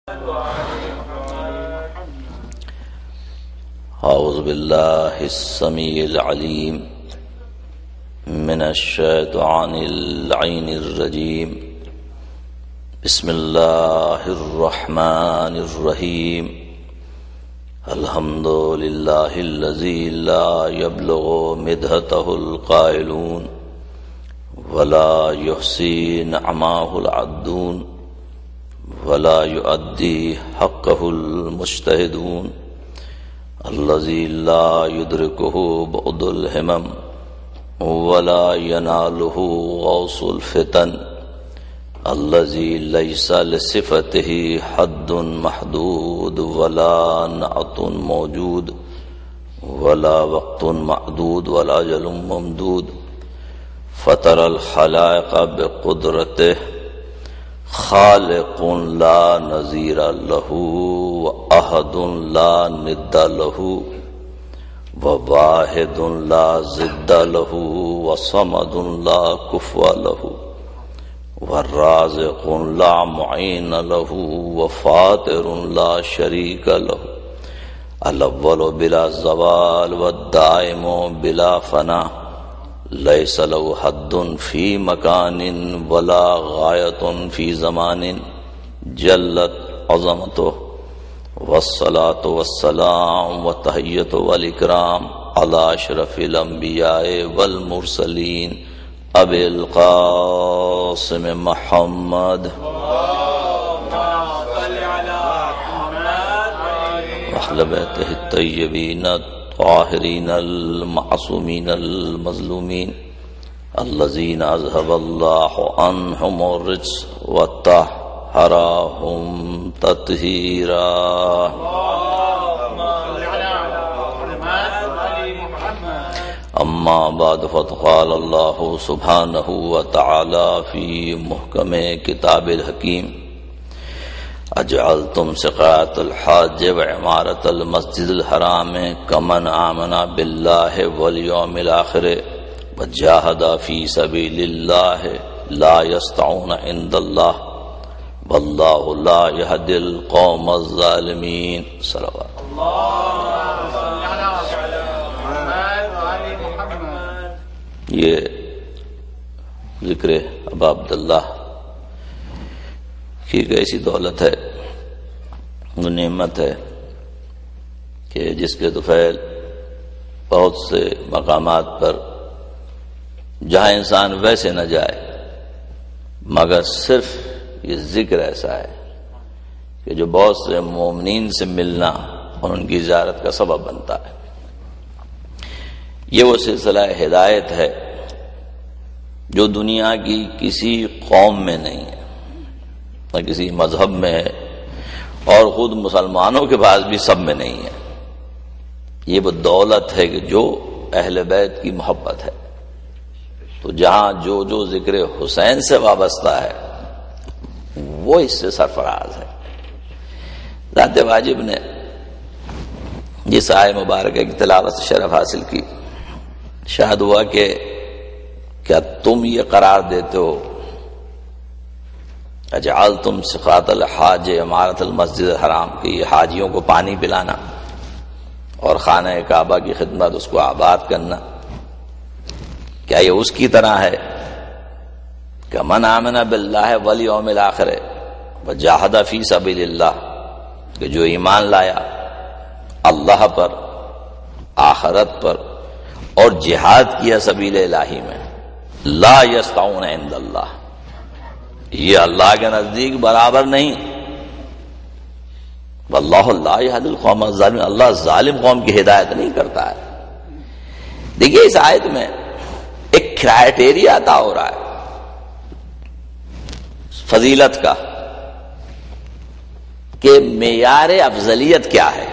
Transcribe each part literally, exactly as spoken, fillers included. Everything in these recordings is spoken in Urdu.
أعوذ بالله السميع العليم من الشيطان اللعين الرجيم بسم الله الرحمن الرحيم الحمد لله الذي لا يبلغ مدحته القائلون ولا يحصي نعماه العدون ولا يؤدي حقه المجتهدون الذي لا يدركه بعد الهمم ولا يناله غوص الفتن الذي ليس لصفته حد محدود ولا نعت موجود ولا وقت معدود ولا أجل ممدود فطر الخلائق بقدرته خالق لا نظیر له وأحد لا ند له وواحد لا ضد له وصمد لا كفوا له والرازق لا معين له وفاطر لا شريك له الأول بلا زوال والدائم بلا فنا ليس له حد في مكان ولا غاية في زمان جلت عظمته والصلاة والسلام والتحية والإكرام على أشرف الأنبياء والمرسلين أبي القاسم محمد وأهل بيته الطيبين الطاهرين المعصومين المظلومين الذين أذهب الله عنهم الرجس وطهرهم تطهيرا أما بعد فقال الله سبحانه وتعالى في محكم كتاب الحكيم اجعلتم سقاية الحاج وعمارة المسجد الحرام كمن آمن بالله واليوم الآخر وجاهد في سبيل الله لا يستطيعون عند الله والله لا يهدي القوم الظالمين صلوات یہ ذکر ابا عبداللہ کی ایک ایسی دولت ہے، وہ نعمت ہے کہ جس کے طفیل بہت سے مقامات پر جہاں انسان ویسے نہ جائے، مگر صرف یہ ذکر ایسا ہے کہ جو بہت سے مومنین سے ملنا اور ان کی زیارت کا سبب بنتا ہے۔ یہ وہ سلسلہ ہدایت ہے جو دنیا کی کسی قوم میں نہیں ہے، نہ کسی مذہب میں ہے، اور خود مسلمانوں کے پاس بھی سب میں نہیں ہے۔ یہ وہ دولت ہے کہ جو اہل بیت کی محبت ہے، تو جہاں جو جو ذکر حسین سے وابستہ ہے وہ اس سے سرفراز ہے۔ ذات واجب نے جس آئے مبارکہ کی تلاوت سے شرف حاصل کی، شاید ہوا کہ کیا تم یہ قرار دیتے ہو اجعلتم سقاۃ الحاج عمارت المسجد الحرام کہ یہ حاجیوں کو پانی پلانا اور خانہ کعبہ کی خدمت، اس کو آباد کرنا، کیا یہ اس کی طرح ہے کہ من آمن باللہ والیوم الآخر وجاہد فی سبیل اللہ کہ جو ایمان لایا اللہ پر، آخرت پر، اور جہاد کیا سبیل الہی میں، لا یستطیعون عند اللہ، یہ اللہ کے نزدیک برابر نہیں، واللہ لا یہدی القوم الظالمین، اللہ ظالم قوم کی ہدایت نہیں کرتا ہے۔ دیکھیے اس آیت میں ایک کرائٹیریا عطا ہو رہا ہے فضیلت کا کہ معیار افضلیت کیا ہے،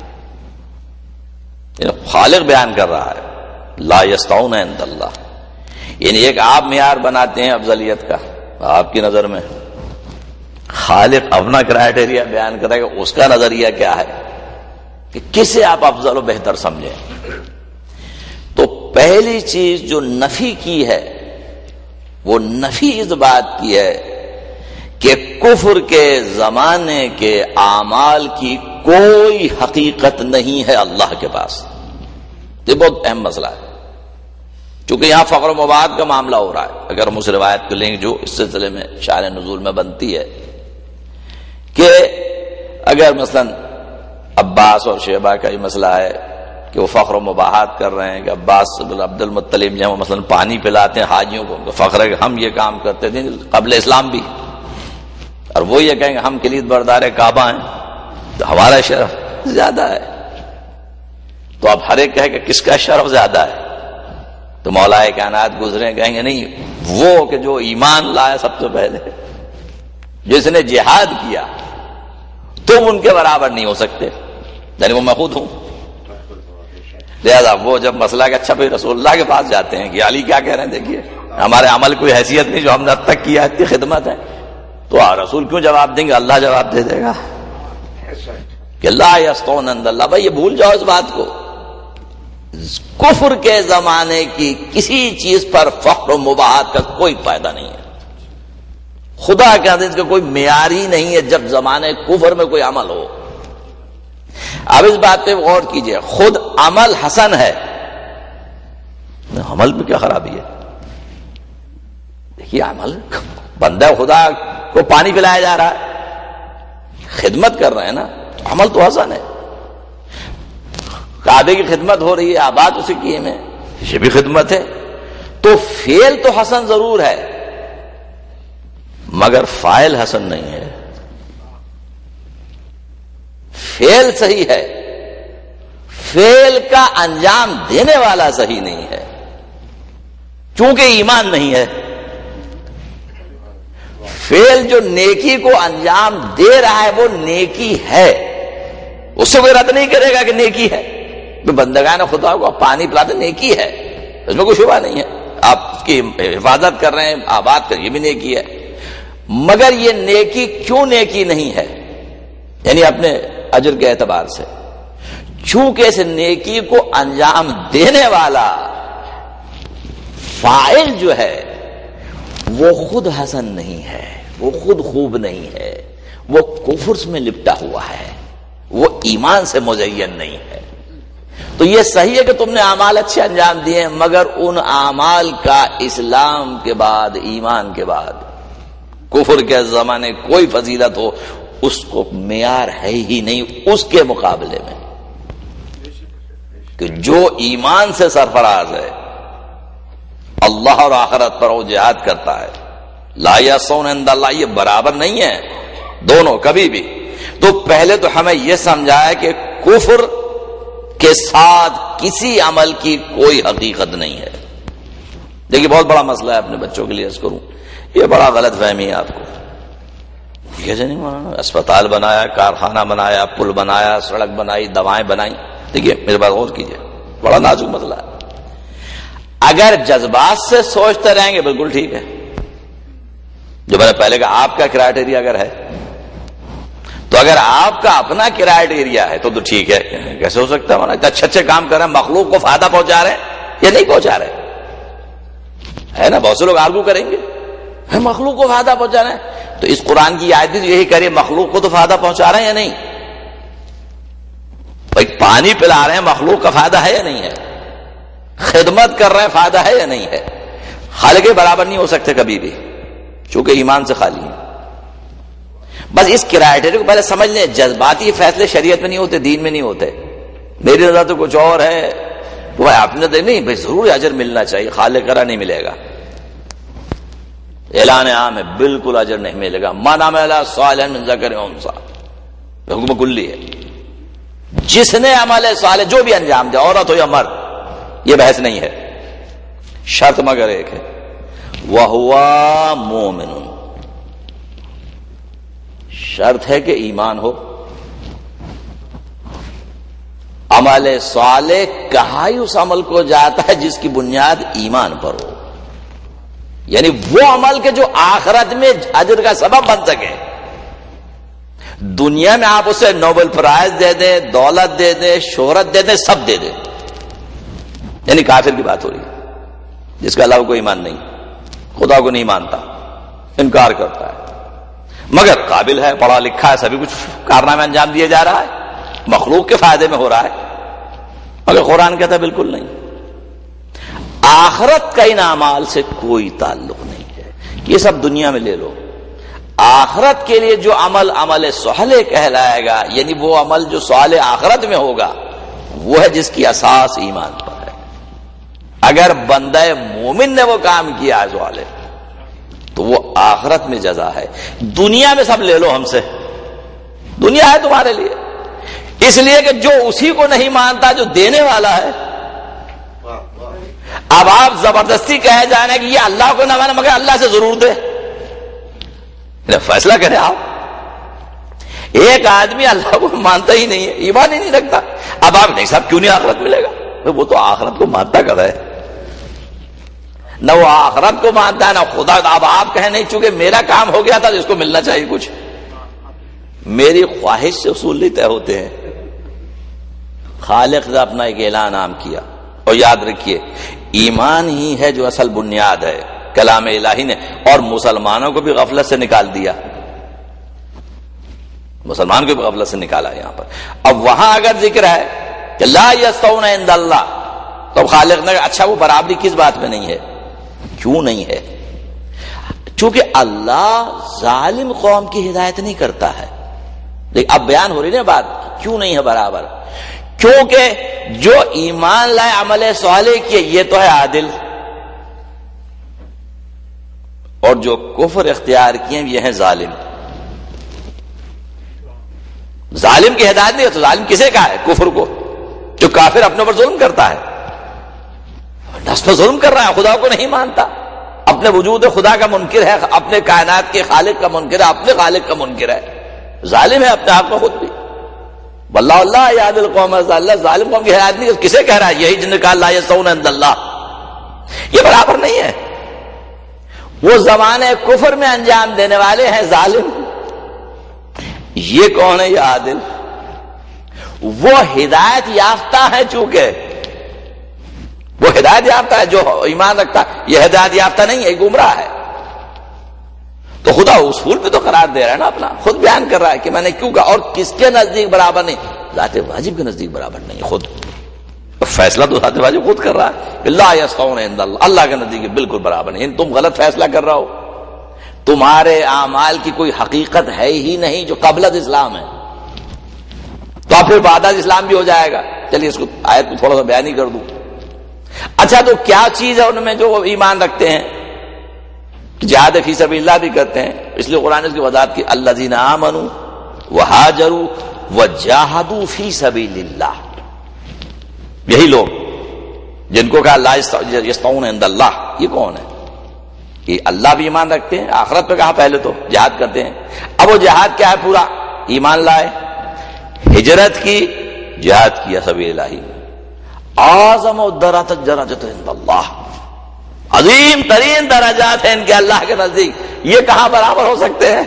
خالق بیان کر رہا ہے لا یستطیعون عند اللہ، یعنی ایک آپ معیار بناتے ہیں افضلیت کا آپ کی نظر میں، خالق اپنا کرائٹیریا بیان کرے گا، اس کا نظریہ کیا ہے کہ کسے آپ افضل و بہتر سمجھیں۔ تو پہلی چیز جو نفی کی ہے وہ نفی اس بات کی ہے کہ کفر کے زمانے کے اعمال کی کوئی حقیقت نہیں ہے اللہ کے پاس. یہ بہت اہم مسئلہ ہے، چونکہ یہاں فقر و مباحث کا معاملہ ہو رہا ہے. اگر ہم اس روایت کو لیں گے جو اس سلسلے میں شان نزول میں بنتی ہے کہ اگر مثلا عباس اور شیبہ کا یہ مسئلہ ہے کہ وہ فخر و مباحث کر رہے ہیں کہ عباس عبد المطلب جو مثلا پانی پلاتے ہیں حاجیوں کو، فخر ہے کہ ہم یہ کام کرتے تھے قبل اسلام بھی، اور وہ یہ کہیں گے ہم کلید بردار کعبہ ہیں تو ہمارا شرف زیادہ ہے. تو اب ہر ایک کہے کہ کس کا شرف زیادہ ہے؟ تو مولا کائنات گزرے کہیں گے نہیں، وہ کہ جو ایمان لایا سب سے پہلے، جس نے جہاد کیا، تم ان کے برابر نہیں ہو سکتے، یعنی وہ میں خود ہوں. لہذا وہ جب مسئلہ کہ اچھا بھائی رسول اللہ کے پاس جاتے ہیں کہ علی کیا کہہ رہے ہیں، دیکھیے ہمارے عمل کوئی حیثیت نہیں، جو ہم نے اب تک کیا اتنی خدمت ہے، تو رسول کیوں جواب دیں گے؟ اللہ جواب دے دے گا کہ لا یستون عند اللہ. بھائی یہ بھول جاؤ اس بات کو، کفر کے زمانے کی کسی چیز پر فخر و مباحث کا کوئی فائدہ نہیں ہے. خدا کے حدیث کا کوئی معیار ہی نہیں ہے جب زمانے کفر میں کوئی عمل ہو. اب اس بات پہ غور کیجئے، خود عمل حسن ہے، عمل میں کیا خرابی ہے؟ دیکھیے عمل، بندہ خدا کو پانی پلایا جا رہا ہے، خدمت کر رہے ہیں نا، تو عمل تو حسن ہے. کعبے کی خدمت ہو رہی ہے، آباد اسے کیے میں، یہ بھی خدمت ہے. تو فعل تو حسن ضرور ہے مگر فاعل حسن نہیں ہے. فعل صحیح ہے، فعل کا انجام دینے والا صحیح نہیں ہے، چونکہ ایمان نہیں ہے. فعل جو نیکی کو انجام دے رہا ہے وہ نیکی ہے، اس سے کوئی رد نہیں کرے گا کہ نیکی ہے. بندگان خدا کو پانی پلاتے نیکی ہے، اس میں کوئی شبہ نہیں ہے. آپ اس کی حفاظت کر رہے ہیں، آباد کر، یہ بھی نیکی ہے. مگر یہ نیکی کیوں نیکی نہیں ہے؟ یعنی اپنے اجر کے اعتبار سے، چونکہ اس نیکی کو انجام دینے والا فاعل جو ہے وہ خود حسن نہیں ہے، وہ خود خوب نہیں ہے، وہ کفر میں لپٹا ہوا ہے، وہ ایمان سے مزین نہیں ہے. تو یہ صحیح ہے کہ تم نے اعمال اچھے انجام دیے ہیں، مگر ان اعمال کا اسلام کے بعد، ایمان کے بعد، کفر کے زمانے کوئی فضیلت ہو، اس کو معیار ہے ہی نہیں اس کے مقابلے میں. کہ جو ایمان سے سرفراز ہے، اللہ اور آخرت پر وہ جہاد کرتا ہے، لا یسون عند اللہ، یہ برابر نہیں ہے دونوں کبھی بھی. تو پہلے تو ہمیں یہ سمجھایا کہ کفر کے ساتھ کسی عمل کی کوئی حقیقت نہیں ہے. دیکھیے بہت بڑا مسئلہ ہے، اپنے بچوں کے لیے عرض کروں، یہ بڑا غلط فہمی ہے آپ کو. کیسے نہیں مانا؟ اسپتال بنایا، کارخانہ بنایا، پل بنایا، سڑک بنائی، دوائیں بنائی. دیکھیے میرے بات غور کیجیے، بڑا نازک مسئلہ ہے. اگر جذبات سے سوچتے رہیں گے بالکل ٹھیک ہے، جو میں نے پہلے کہا آپ کا کرائٹیریا اگر ہے تو، اگر آپ کا اپنا کرائٹیریا ہے تو تو ٹھیک ہے. کیسے ہو سکتا ہے ہمارا اتنے اچھے اچھے کام کر رہے ہیں، مخلوق کو فائدہ پہنچا رہے ہیں یا نہیں پہنچا رہے ہے نا؟ بہت سے لوگ آرگو کریں گے مخلوق کو فائدہ پہنچا رہے ہیں، تو اس قرآن کی آیت بھی یہی کرے، مخلوق کو تو فائدہ پہنچا رہے ہیں یا نہیں؟ بھائی پانی پلا رہے ہیں، مخلوق کا فائدہ ہے یا نہیں ہے؟ خدمت کر رہے ہیں، فائدہ ہے یا نہیں ہے؟ خالق کے برابر نہیں ہو سکتے کبھی بھی، چونکہ ایمان سے خالی ہے. بس اس کرائٹیریا کو پہلے سمجھ لیں. جذباتی فیصلے شریعت میں نہیں ہوتے، دین میں نہیں ہوتے. میری نظر تو کچھ اور ہے، تو بھائی آپ نے تو نہیں، بھائی ضرور اجر ملنا چاہیے، خالق کرا نہیں ملے گا. اعلان عام ہے، بالکل اجر نہیں ملے گا. من عمل صالحا من ذکر او انثی، حکم کلی ہے. جس نے عمل صالح جو بھی انجام دے، عورت ہو یا مرد، یہ بحث نہیں ہے. شرط مگر ایک ہے، وَهُوَ مُؤْمِنٌ، شرط ہے کہ ایمان ہو. عمل صالح کہا ہی اس عمل کو جاتا ہے جس کی بنیاد ایمان پر ہو، یعنی وہ عمل کے جو آخرت میں اجر کا سبب بن سکے. دنیا میں آپ اسے نوبل پرائز دے دیں، دولت دے دیں، شہرت دے دیں، سب دے دیں، یعنی کافر کی بات ہو رہی ہے جس کا اللہ کو ایمان نہیں، خدا کو نہیں مانتا، انکار کرتا ہے. مگر قابل ہے، پڑھا لکھا ہے، سبھی کچھ کارنامے انجام دیے جا رہا ہے، مخلوق کے فائدے میں ہو رہا ہے، مگر قرآن کہتا ہے بالکل نہیں، آخرت کا ان اعمال سے کوئی تعلق نہیں ہے، یہ سب دنیا میں لے لو، آخرت کے لیے جو عمل عمل صالح کہلائے گا، یعنی وہ عمل جو صالح آخرت میں ہوگا، وہ ہے جس کی اساس ایمان پر ہے۔ اگر بندہ مومن نے وہ کام کیا ہے صالح، تو وہ آخرت میں جزا ہے، دنیا میں سب لے لو ہم سے، دنیا ہے تمہارے لیے، اس لیے کہ جو اسی کو نہیں مانتا جو دینے والا ہے، اب آپ زبردستی کہے جانے کہ یہ اللہ کو نہ مانے مگر اللہ سے ضرور دے، فیصلہ کریں آپ۔ ایک آدمی اللہ کو مانتا ہی نہیں ہے، ایمان ہی نہیں رکھتا، اب آپ نہیں صاحب کیوں نہیں آخرت ملے گا؟ وہ تو آخرت کو مانتا کر ہے، نہ وہ آخرت کو مانتا ہے نہ خدا۔ اب آپ کہیں نہیں چونکہ میرا کام ہو گیا تھا تو اس کو ملنا چاہیے کچھ، میری خواہش سے اصول نہیں طے ہوتے ہیں۔ خالق نے اپنا ایک اعلان عام کیا، اور یاد رکھیے ایمان ہی ہے جو اصل بنیاد ہے کلام الہی نے، اور مسلمانوں کو بھی غفلت سے نکال دیا، مسلمان کو بھی غفلت سے نکالا یہاں پر۔ اب وہاں اگر ذکر ہے کہ لا یستوون عند اللہ، تو خالق نے اچھا وہ برابری کس بات میں نہیں ہے؟ کیوں نہیں ہے؟ چونکہ اللہ ظالم قوم کی ہدایت نہیں کرتا ہے۔ لیکن اب بیان ہو رہی نا بات، کیوں نہیں ہے برابر؟ کیونکہ جو ایمان لائے عمل صالح کیے یہ تو ہے عادل، اور جو کفر اختیار کیے یہ ہیں ظالم۔ ظالم کی ہدایت نہیں ہے تو ظالم کسے کا ہے؟ کفر کو، جو کافر اپنے اوپر ظلم کرتا ہے، نفس پر ظلم کر رہا ہے، خدا کو نہیں مانتا، اپنے وجود خدا کا منکر ہے، اپنے کائنات کے خالق کا منکر ہے، اپنے خالق کا منکر ہے، ظالم ہے اپنے آپ میں خود بھی۔ واللہ اللہ یہدی القوم الظالمین، ظالم قوم کی ہدایت نہیں، کسے کہہ رہا ہے؟ یہی جن نے کہا لا یستوون عند اللہ، یہ برابر نہیں ہے۔ وہ زمانے کفر میں انجام دینے والے ہیں ظالم، یہ کون ہے؟ یہ عادل، وہ ہدایت یافتہ ہے، چونکہ وہ ہدایت یافتہ ہے، جو ایمان رکھتا ہے یہ ہدایت یافتہ نہیں ہے، گمراہ ہے۔ تو خدا اصول پہ تو قرار دے رہا ہے نا، اپنا خود بیان کر رہا ہے کہ میں نے کیوں کہا، اور کس کے نزدیک برابر نہیں؟ ذات واجب کے نزدیک برابر نہیں، خود فیصلہ تو ذات واجب خود کر رہا ہے کہ لا یستوون عند اللہ، اللہ کے نزدیک بالکل برابر نہیں۔ تم غلط فیصلہ کر رہا ہو، تمہارے اعمال کی کوئی حقیقت ہے ہی نہیں جو قبل از اسلام ہے، تو پھر بعد از اسلام بھی ہو جائے گا۔ چلیے اس کو آیت کو تھوڑا سا بیان ہی کر دوں۔ اچھا تو کیا چیز ہے ان میں جو وہ ایمان رکھتے ہیں؟ جہاد فی سبیل اللہ بھی کرتے ہیں، اس لیے قرآن اس کی وضاحت کی، الذین آمنوا وہاجروا وجاہدوا فی سبیل اللہ، یہی لوگ جن کو کہا لا یستوون عند اللہ، یہ کون ہے؟ یہ اللہ بھی ایمان رکھتے ہیں، آخرت پہ کہا پہلے تو جہاد کرتے ہیں۔ اب وہ جہاد کیا ہے؟ پورا ایمان لائے، ہجرت کی، جہاد کیا سبیل اللہ، اعظم درجات درجات عند اللہ، عظیم ترین درجات ہیں ان کے اللہ کے نزدیک، یہ کہاں برابر ہو سکتے ہیں؟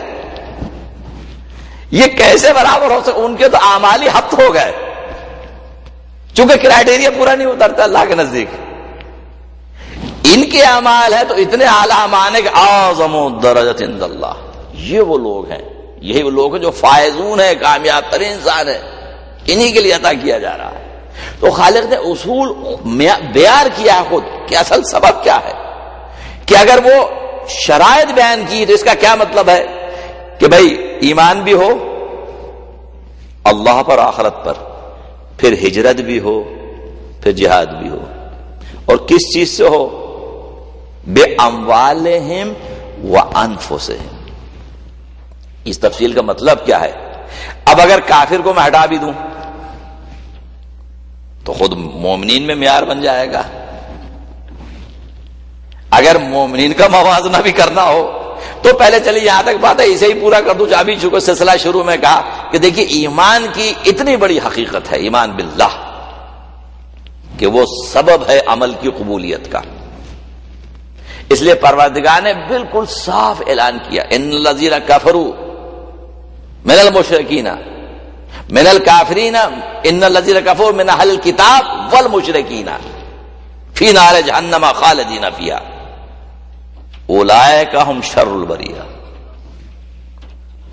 یہ کیسے برابر ہو سکتے؟ ان کے تو اعمالی حبت ہو گئے، چونکہ کرائٹیریا پورا نہیں اترتا اللہ کے نزدیک۔ ان کے اعمال ہے تو اتنے اعلیٰ مانے کہ اعظم درجات عند اللہ، یہ وہ لوگ ہیں، یہی وہ لوگ ہیں جو فائزون ہیں، کامیاب ترین انسان ہے، انہی کے لیے عطا کیا جا رہا ہے۔ تو خالق نے اصول بیان کیا خود کہ اصل سبب کیا ہے، کہ اگر وہ شرائط بیان کی تو اس کا کیا مطلب ہے کہ بھائی ایمان بھی ہو اللہ پر، آخرت پر، پھر ہجرت بھی ہو، پھر جہاد بھی ہو، اور کس چیز سے ہو؟ بے اموالہم وانفسہم۔ اس تفصیل کا مطلب کیا ہے؟ اب اگر کافر کو میں ہٹا بھی دوں تو خود مومنین میں معیار بن جائے گا، اگر مومنین کا موازنہ بھی کرنا ہو تو پہلے چلیے یہاں تک بات ہے، اسے ہی پورا کر دوں۔ ابھی چونکہ سلسلہ شروع میں کہا کہ دیکھیے ایمان کی اتنی بڑی حقیقت ہے، ایمان باللہ، کہ وہ سبب ہے عمل کی قبولیت کا۔ اس لیے پروردگار نے بالکل صاف اعلان کیا، ان الذین کفروا من المشرکین من الکافرین ان الذین کفروا من اہل الکتاب والمشرکین فی نار جہنم خالدین فیہا اولئک ھم شر البریہ۔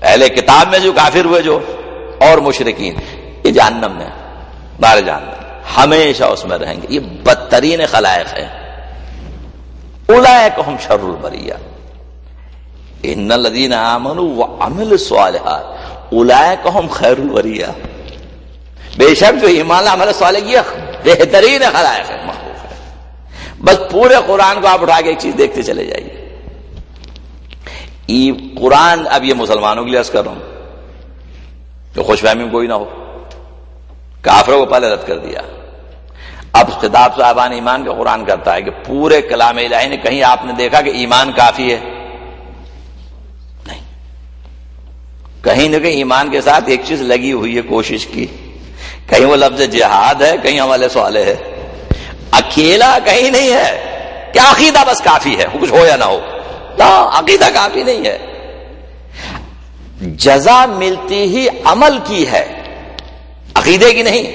اہل کتاب میں جو کافر ہوئے جو اور مشرکین، یہ جہنم میں، نار جہنم، ہمیشہ اس میں رہیں گے. یہ بدترین خلائق ہے. اولئک ہم شر البریہ ان الذین آمنوا وعملوا الصالحات اولئک ہم خیر البریہ. بے شک جو ایمان عمل صالح یہ بہترین خلائق ہے، مخلوق ہے. بس پورے قرآن کو آپ اٹھا کے ایک چیز دیکھتے چلے جائیے. یہ قرآن، اب یہ مسلمانوں کے لیے عرض کر رہا ہوں کہ خوش فہمی میں کوئی نہ ہو، کافروں کو پہلے رد کر دیا. اب خطاب صاحبان ایمان کا قرآن کرتا ہے کہ پورے کلام الہی نے کہیں آپ نے دیکھا کہ ایمان کافی ہے؟ نہیں. کہیں نہ کہیں ایمان کے ساتھ ایک چیز لگی ہوئی ہے، کوشش کی. کہیں وہ لفظ جہاد ہے، کہیں عمل صالح ہے. اکیلا کہیں نہیں ہے کہ عقیدہ بس کافی ہے، کچھ ہو یا نہ ہو. لا، عقیدہ کافی نہیں ہے. جزا ملتی ہی عمل کی ہے، عقیدے کی نہیں.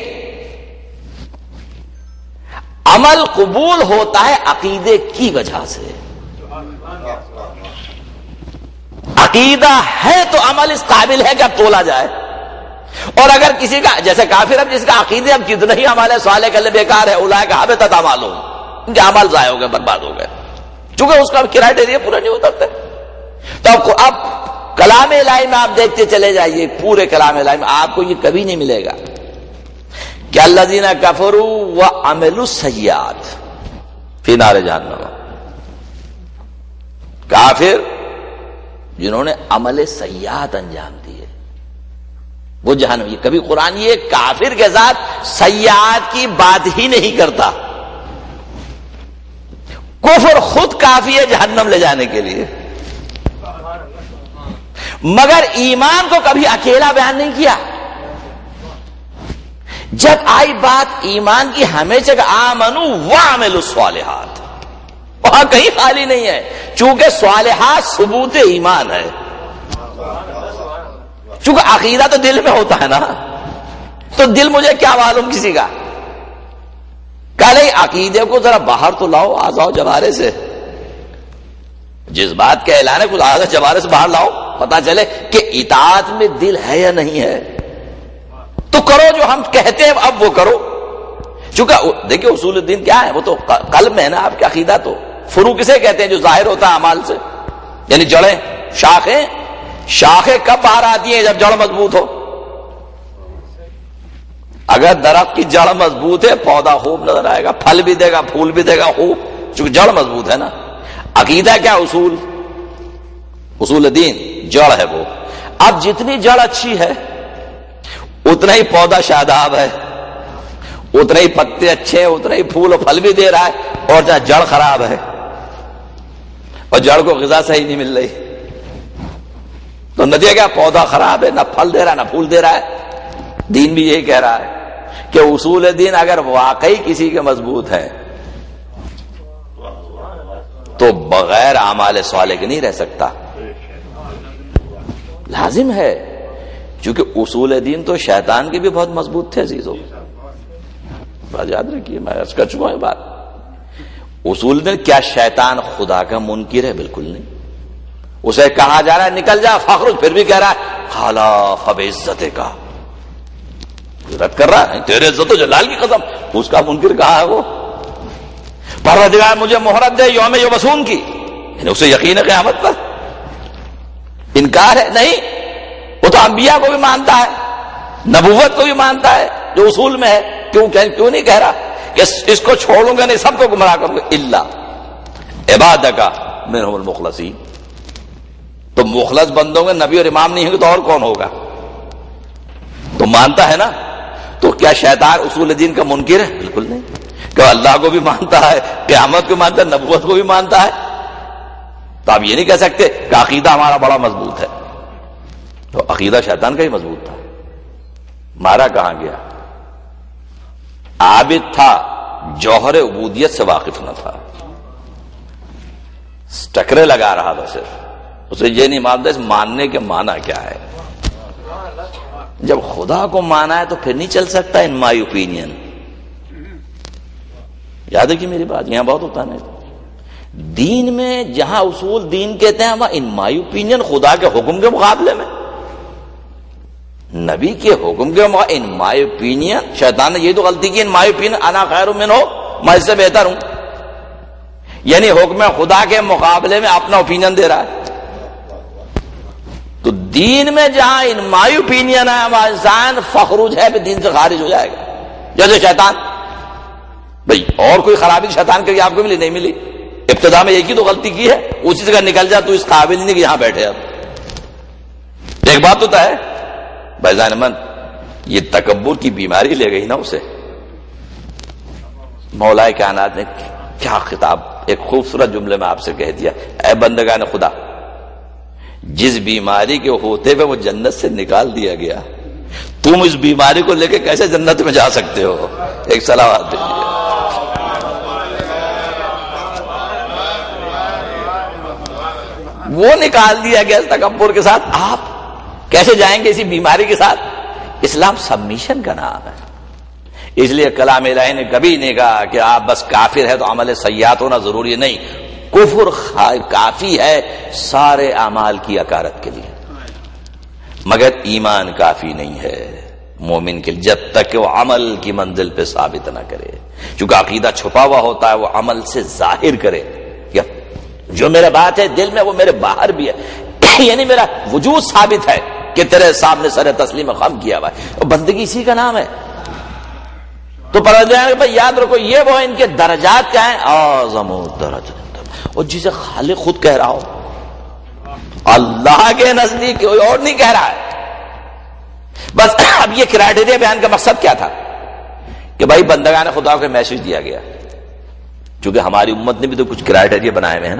عمل قبول ہوتا ہے عقیدے کی وجہ سے. عقیدہ ہے تو عمل اس قابل ہے کہ اب تولا جائے. اور اگر کسی کا جیسے کافر، اب جس کا عقیدے اب کتنا ہی عمل صالح کر لے بیکار ہے، اولئک حبطت اعمالهم، ان کے عمل ضائع ہو گئے، برباد ہو گئے، چونکہ اس کا کرائٹیریا پورا نہیں اترتا. تو اب اب کلام الہی میں آپ دیکھتے چلے جائیے، پورے کلام الہی میں آپ کو یہ کبھی نہیں ملے گا کہ الذین کفروا وعملوا السیئات فی نار جہنم. کافر جنہوں نے عمل سیئات انجام دیے وہ جہنم. یہ کبھی قرآن یہ کافر کے ساتھ سیئات کی بات ہی نہیں کرتا. کفر خود کافی ہے جہنم لے جانے کے لیے، مگر ایمان کو کبھی اکیلا بیان نہیں کیا. جب آئی بات ایمان کی، ہمیشہ کہ آمنوا وعملوا الصالحات، وہاں کہیں خالی نہیں ہے، چونکہ صالحات ثبوت ایمان ہے. چونکہ عقیدہ تو دل میں ہوتا ہے نا، تو دل مجھے کیا معلوم کسی کا. کل عقیدے کو ذرا باہر تو لاؤ، آ جاؤ جوارے سے. جس بات کا اعلان ہے کچھ آ جوارے سے باہر لاؤ، پتا چلے کہ اطاعت میں دل ہے یا نہیں ہے. تو کرو جو ہم کہتے ہیں اب وہ کرو. چونکہ دیکھیں اصول الدین کیا ہے، وہ تو قلب میں ہے نا آپ کا عقیدہ. تو فرو کسے کہتے ہیں جو ظاہر ہوتا ہے اعمال سے، یعنی جڑیں، شاخیں. شاخیں کب باہر آتی ہیں؟ جب جڑ مضبوط ہو. اگر درخت کی جڑ مضبوط ہے پودا خوب نظر آئے گا، پھل بھی دے گا، پھول بھی دے گا خوب، چونکہ جڑ مضبوط ہے نا. عقیدہ کیا؟ اصول، اصول دین جڑ ہے وہ. اب جتنی جڑ اچھی ہے اتنا ہی پودا شاداب ہے، اتنا ہی پتے اچھے ہیں، اتنا ہی پھول اور پھل بھی دے رہا ہے. اور جہاں جڑ خراب ہے اور جڑ کو غذا صحیح نہیں مل رہی تو نتیجہ کیا؟ پودا خراب ہے، نہ پھل دے رہا ہے نہ پھول دے رہا ہے. دین بھی یہی کہہ رہا ہے کہ اصول دین اگر واقعی کسی کے مضبوط ہے تو بغیر اعمال صالح کے نہیں رہ سکتا. لازم ہے، کیونکہ اصول دین تو شیطان کے بھی بہت مضبوط تھے عزیزو. بات یاد رکھیے، میں عرض کر چکا ہوں یہ بات. اصول دین کیا شیطان خدا کا منکر ہے؟ بالکل نہیں. اسے کہا جا رہا ہے نکل جا فخر، پھر بھی کہہ رہا ہے خلاف عزت کا، رد کر رہا ہے تیرے عزت و جلال کی قسم. اس کا منکر کہا ہے وہ. پروردگار مجھے مہرت دے یوم یبعثون کی، یعنی اسے یقین ہے قیامت پر. انکار ہے نہیں، وہ تو انبیاء کو بھی مانتا ہے، نبوت کو بھی مانتا ہے جو اصول میں ہے. کیوں کیوں نہیں کہہ رہا کہ اس کو چھوڑوں گا نہیں، سب کو گمراہ کروں گا، الا عبادک منہم المخلصین. تو مخلص بندوں میں نبی اور امام نہیں ہوں گے تو اور کون ہوگا؟ تو مانتا ہے نا. تو کیا شیطان اصول دین کا منکر ہے؟ بالکل نہیں. کہ اللہ کو بھی مانتا ہے، قیامت کو مانتا ہے، نبوت کو بھی مانتا ہے. تو آپ یہ نہیں کہہ سکتے کہ عقیدہ ہمارا بڑا مضبوط ہے. تو عقیدہ شیطان کا ہی مضبوط تھا. مارا کہاں گیا؟ عابد تھا، جوہر عبودیت سے واقف نہ تھا، ٹکرے لگا رہا تھا. صرف اسے یہ نہیں مانتا اس ماننے کے معنی کیا ہے. جب خدا کو مانا ہے تو پھر نہیں چل سکتا ان مائی اوپینین. یاد ہے کہ میری بات یہاں بہت ہوتا ہے. دین میں جہاں اصول دین کہتے ہیں وہاں ان مائی اوپینین خدا کے حکم کے مقابلے میں نبی کے حکم کے موقع ان مائی اوپینین، شیطان نے یہ تو غلطی کی، ان مائی اوپینین انا خیر منہ، میں اس سے بہتر ہوں، یعنی حکم خدا کے مقابلے میں اپنا اوپینین دے رہا ہے۔ تو دین میں جہاں ان مائی اوپینین ہے وہاں انسان فخروج ہے، دین سے خارج ہو جائے گا۔ جیسے شیطان، بھئی اور کوئی خرابی شیطان کری آپ کو ملی؟ نہیں ملی، ابتدا میں ایک ہی تو غلطی کی ہے، اسی سے نکل جا تو اس قابل نہیں کہ یہاں بیٹھے۔ اب ایک بات تو ہے بھائی من، یہ تکبر کی بیماری لے گئی نا اسے۔ مولا کائنات نے کیا خطاب، ایک خوبصورت جملے میں آپ سے کہہ دیا، اے بندگان خدا، جس بیماری کے ہوتے ہوئے وہ جنت سے نکال دیا گیا، تم اس بیماری کو لے کے کیسے جنت میں جا سکتے ہو؟ ایک صلوات دیجیے۔ وہ نکال دیا گیا اس تکبر کے ساتھ، آپ کیسے جائیں گے اسی بیماری کے ساتھ؟ اسلام سبمیشن کا نام ہے، اس لیے کلام الہی نے کبھی نہیں کہا کہ آپ بس کافر ہے تو عمل سیئات ہونا ضروری نہیں، کفر کافی ہے سارے اعمال کی اکارت کے لیے، مگر ایمان کافی نہیں ہے مومن کے لیے جب تک کہ وہ عمل کی منزل پہ ثابت نہ کرے، چونکہ عقیدہ چھپا ہوا ہوتا ہے، وہ عمل سے ظاہر کرے کہ جو میرے بات ہے دل میں وہ میرے باہر بھی ہے، یعنی میرا وجود ثابت ہے کہ تیرے سامنے سر تسلیم خم کیا ہوا ہے، بندگی اسی کا نام ہے۔ تو پروردگار بھائی یاد رکھو یہ وہ ان کے درجات کیا ہیں، اعظم الدرجات، اور جسے خالق خود کہہ رہا ہو، اللہ کے نزدیک کوئی اور نہیں کہہ رہا ہے۔ بس اب یہ کرائٹیریا بیان کا مقصد کیا تھا کہ بھائی بندگان خدا کو میسج دیا گیا، چونکہ ہماری امت نے بھی تو کچھ کرائٹیریا بنائے ہوئے ہیں نا،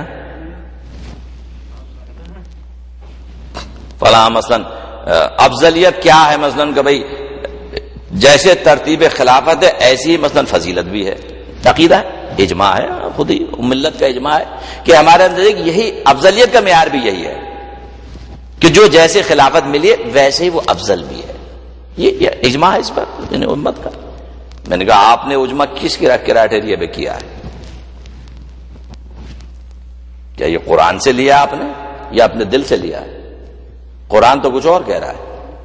فلاں مثلا افضلیت کیا ہے، مثلا کہ بھائی جیسے ترتیب خلافت ہے ایسی ہی مثلا فضیلت بھی ہے، عقیدہ ہے، اجماع ہے، خود ہی ملت کا اجماع ہے کہ ہمارے اندر یہی افضلیت کا معیار بھی یہی ہے کہ جو جیسے خلافت ملی ہے ویسے ہی وہ افضل بھی ہے، یہ اجماع ہے اس پر یعنی امت کا۔ میں نے کہا آپ نے اجماع کس کرائٹیریا پہ کیا ہے؟ کیا یہ قرآن سے لیا آپ نے یا اپنے دل سے لیا ہے؟ قرآن تو کچھ اور کہہ رہا ہے،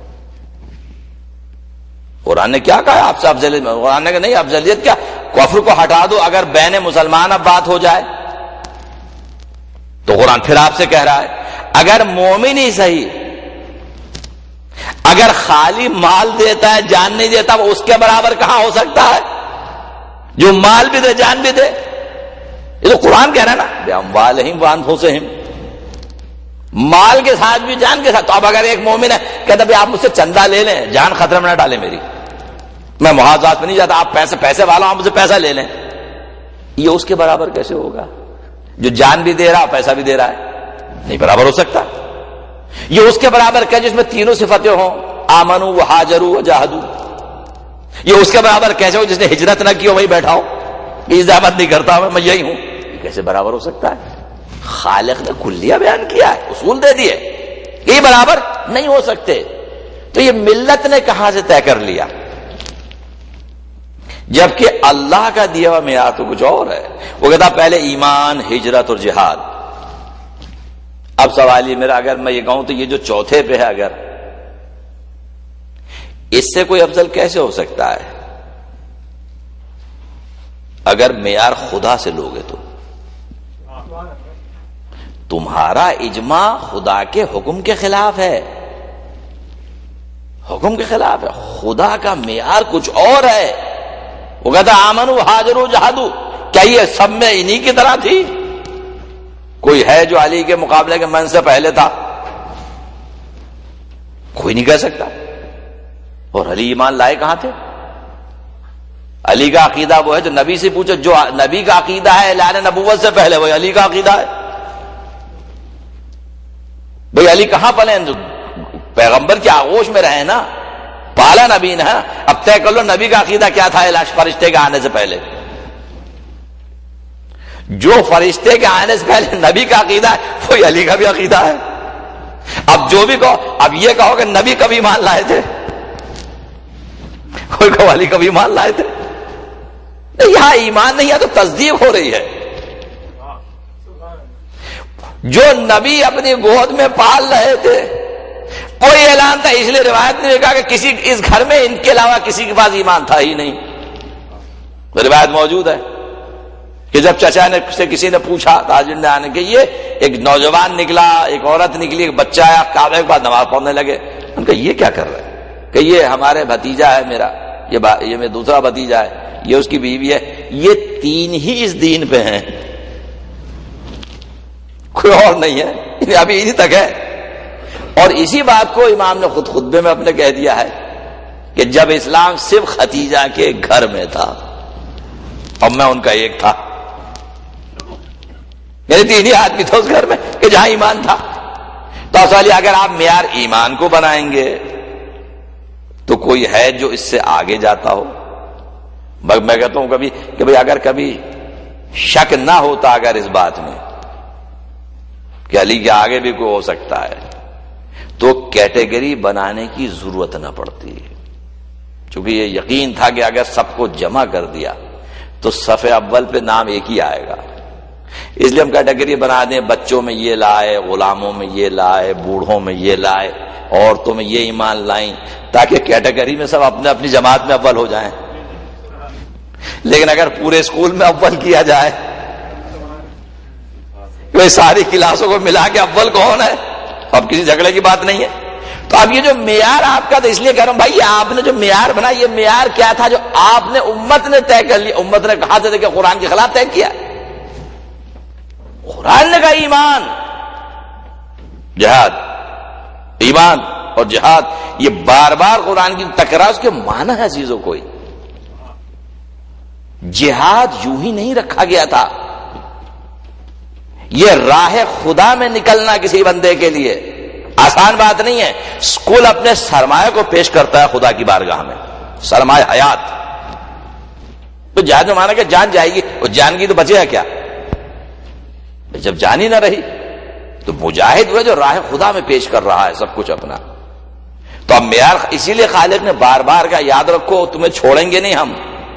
قرآن نے کیا کہا آپ سے افضلیت میں؟ قرآن نے کہا نہیں افضلیت کیا، کفر کو ہٹا دو، اگر بین مسلمان اب بات ہو جائے تو قرآن پھر آپ سے کہہ رہا ہے اگر مومن ہی صحیح اگر خالی مال دیتا ہے جان نہیں دیتا وہ اس کے برابر کہاں ہو سکتا ہے، جو مال بھی دے جان بھی دے؟ یہ تو قرآن کہہ رہا ہے نا بِأَمْوَالِهِمْ وَأَنفُسِهِمْ، مال کے ساتھ بھی جان کے ساتھ۔ تو اب اگر ایک مومن ہے کہتا بھی آپ مجھ سے چندہ لے لیں، جان خطرے میں نہ ڈالیں میری، میں محاذات میں نہیں جاتا، آپ پیسے پیسے والا آپ مجھ سے پیسہ لے لیں، یہ اس کے برابر کیسے ہوگا جو جان بھی دے رہا پیسہ بھی دے رہا ہے؟ نہیں برابر ہو سکتا۔ یہ اس کے برابر کیا جس میں تینوں صفتیں ہوں، آمنوا وہاجروا وجاہدوا، یہ اس کے برابر کیسے ہو جس نے ہجرت نہ کی ہو وہی بیٹھا ہو، یہ زحمت نہیں کرتا میں یہی ہوں، یہ کیسے برابر ہو سکتا ہے؟ خالق نے کلیہ بیان کیا ہے، اصول دے دیے، یہ برابر نہیں ہو سکتے۔ تو یہ ملت نے کہاں سے طے کر لیا؟ جبکہ اللہ کا دیا ہوا معیار تو کچھ اور ہے۔ وہ کہتا پہلے ایمان، ہجرت اور جہاد۔ اب سوال یہ میرا، اگر میں یہ کہوں تو یہ جو چوتھے پہ ہے اگر اس سے کوئی افضل کیسے ہو سکتا ہے اگر معیار خدا سے لوگے تو؟ تمہارا اجماع خدا کے حکم کے خلاف ہے، حکم کے خلاف ہے، خدا کا معیار کچھ اور ہے۔ وہ کہتا آمنوا ہاجروا جہادوا، کیا یہ سب میں انہی کی طرح تھی؟ کوئی ہے جو علی کے مقابلے کے من سے پہلے تھا؟ کوئی نہیں کہہ سکتا۔ اور علی ایمان لائے کہاں تھے؟ علی کا عقیدہ وہ ہے جو نبی سے پوچھو، جو نبی کا عقیدہ ہے اعلان نبوت سے پہلے وہ علی کا عقیدہ ہے۔ بھئی علی کہاں پلے؟ پیغمبر کی آغوش میں رہے نا، پالا نبی نے۔ اب طے کر لو نبی کا عقیدہ کیا تھا فرشتے کے آنے سے پہلے؟ جو فرشتے کے آنے سے پہلے نبی کا عقیدہ ہے وہی علی کا بھی عقیدہ ہے۔ اب جو بھی کہو، اب یہ کہو کہ نبی کبھی ایمان لائے تھے، کوئی کہو علی کبھی ایمان لائے تھے، یہاں ایمان نہیں ہے تو تصدیق ہو رہی ہے۔ جو نبی اپنی گود میں پال رہے تھے کوئی اعلان تھا، اس لیے روایت نے کہا کہ کسی اس گھر میں ان کے علاوہ کسی کے پاس ایمان تھا ہی نہیں. روایت موجود ہے کہ جب چچا نے سے کسی نے پوچھا تاجر نے آنے کے، یہ ایک نوجوان نکلا، ایک عورت نکلی، ایک بچہ آیا، کعبے کے بعد نماز پڑھنے لگے. ان کا یہ کیا کر رہا ہے؟ کہ یہ ہمارے بھتیجا ہے میرا، یہ یہ میرا دوسرا بھتیجا ہے، یہ اس کی بیوی ہے، یہ تین ہی اس دین پہ ہیں، کوئی اور نہیں ہے، ابھی اسی تک ہے. اور اسی بات کو امام نے خود خطبے میں اپنے کہہ دیا ہے کہ جب اسلام صرف ختیجہ کے گھر میں تھا اور میں ان کا ایک تھا، یعنی تین ہی آدمی تھے اس گھر میں کہ جہاں ایمان تھا. تو اصل اگر آپ معیار ایمان کو بنائیں گے تو کوئی ہے جو اس سے آگے جاتا ہو. میں کہتا ہوں کبھی کہ بھئی اگر کبھی شک نہ ہوتا اگر اس بات میں کہ علی کے آگے بھی کوئی ہو سکتا ہے تو کیٹیگری بنانے کی ضرورت نہ پڑتی، چونکہ یہ یقین تھا کہ اگر سب کو جمع کر دیا تو صف اول پہ نام ایک ہی آئے گا. اس لیے ہم کیٹیگری بنا دیں، بچوں میں یہ لائے، غلاموں میں یہ لائے، بوڑھوں میں یہ لائے، عورتوں میں یہ ایمان لائیں، تاکہ کیٹیگری میں سب اپنے اپنی جماعت میں اول ہو جائیں. لیکن اگر پورے اسکول میں اول کیا جائے، کوئی ساری کلاسوں کو ملا کے اول کون ہے، اب کسی جھگڑے کی بات نہیں ہے. تو اب یہ جو معیار آپ کا، تو اس لیے کہہ رہا ہوں بھائی آپ نے جو معیار بنا، یہ معیار کیا تھا جو آپ نے امت نے طے کر لیا. امت نے کہا تھا کہ قرآن کے خلاف طے کیا، قرآن نے کہا ایمان جہاد، ایمان اور جہاد، یہ بار بار قرآن کی ٹکرا، اس کے معنی ہے چیزوں. کوئی جہاد یوں ہی نہیں رکھا گیا تھا، یہ راہ خدا میں نکلنا کسی بندے کے لیے آسان بات نہیں ہے. اسکول اپنے سرمایہ کو پیش کرتا ہے خدا کی بارگاہ میں، سرمایہ حیات. تو جہاد میں مانا کہ جان جائے گی، وہ جان کی تو بچے گا کیا جب جان ہی نہ رہی. تو مجاہد وہ جو راہ خدا میں پیش کر رہا ہے سب کچھ اپنا. تو اب معیار اسی لیے خالق نے بار بار کا یاد رکھو تمہیں چھوڑیں گے نہیں ہم.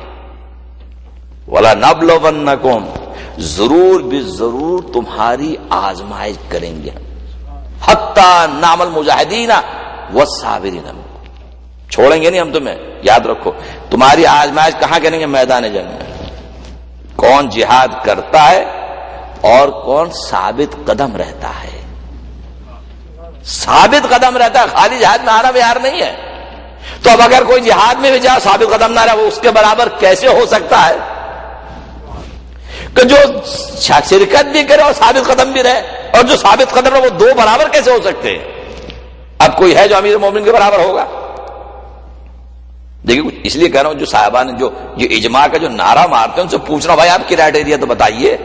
وَلَا نَبْلُوَنَّكُمْ، ضرور بھی ضرور تمہاری آزمائش کریں گے، حتیٰ نعم المجاہدین والصابرین، چھوڑیں گے نہیں ہم تمہیں. یاد رکھو تمہاری آزمائش کہاں کریں گے؟ میدان جنگ میں. کون جہاد کرتا ہے اور کون ثابت قدم رہتا ہے. ثابت قدم رہتا ہے، خالی جہاد میں آنا معیار نہیں ہے. تو اب اگر کوئی جہاد میں بھی جائے ثابت قدم نہ رہے، وہ اس کے برابر کیسے ہو سکتا ہے کہ جو شرکت بھی کرے اور ثابت قدم بھی رہے، اور جو ثابت قدم رہے وہ دو برابر کیسے ہو سکتے ہیں؟ اب کوئی ہے جو امیر مومن کے برابر ہوگا؟ دیکھیے اس لیے کہہ رہا ہوں جو صاحبان جو یہ اجماع کا جو نعرہ مارتے ہیں ان سے پوچھنا بھائی آپ کرائٹیریا تو بتائیے.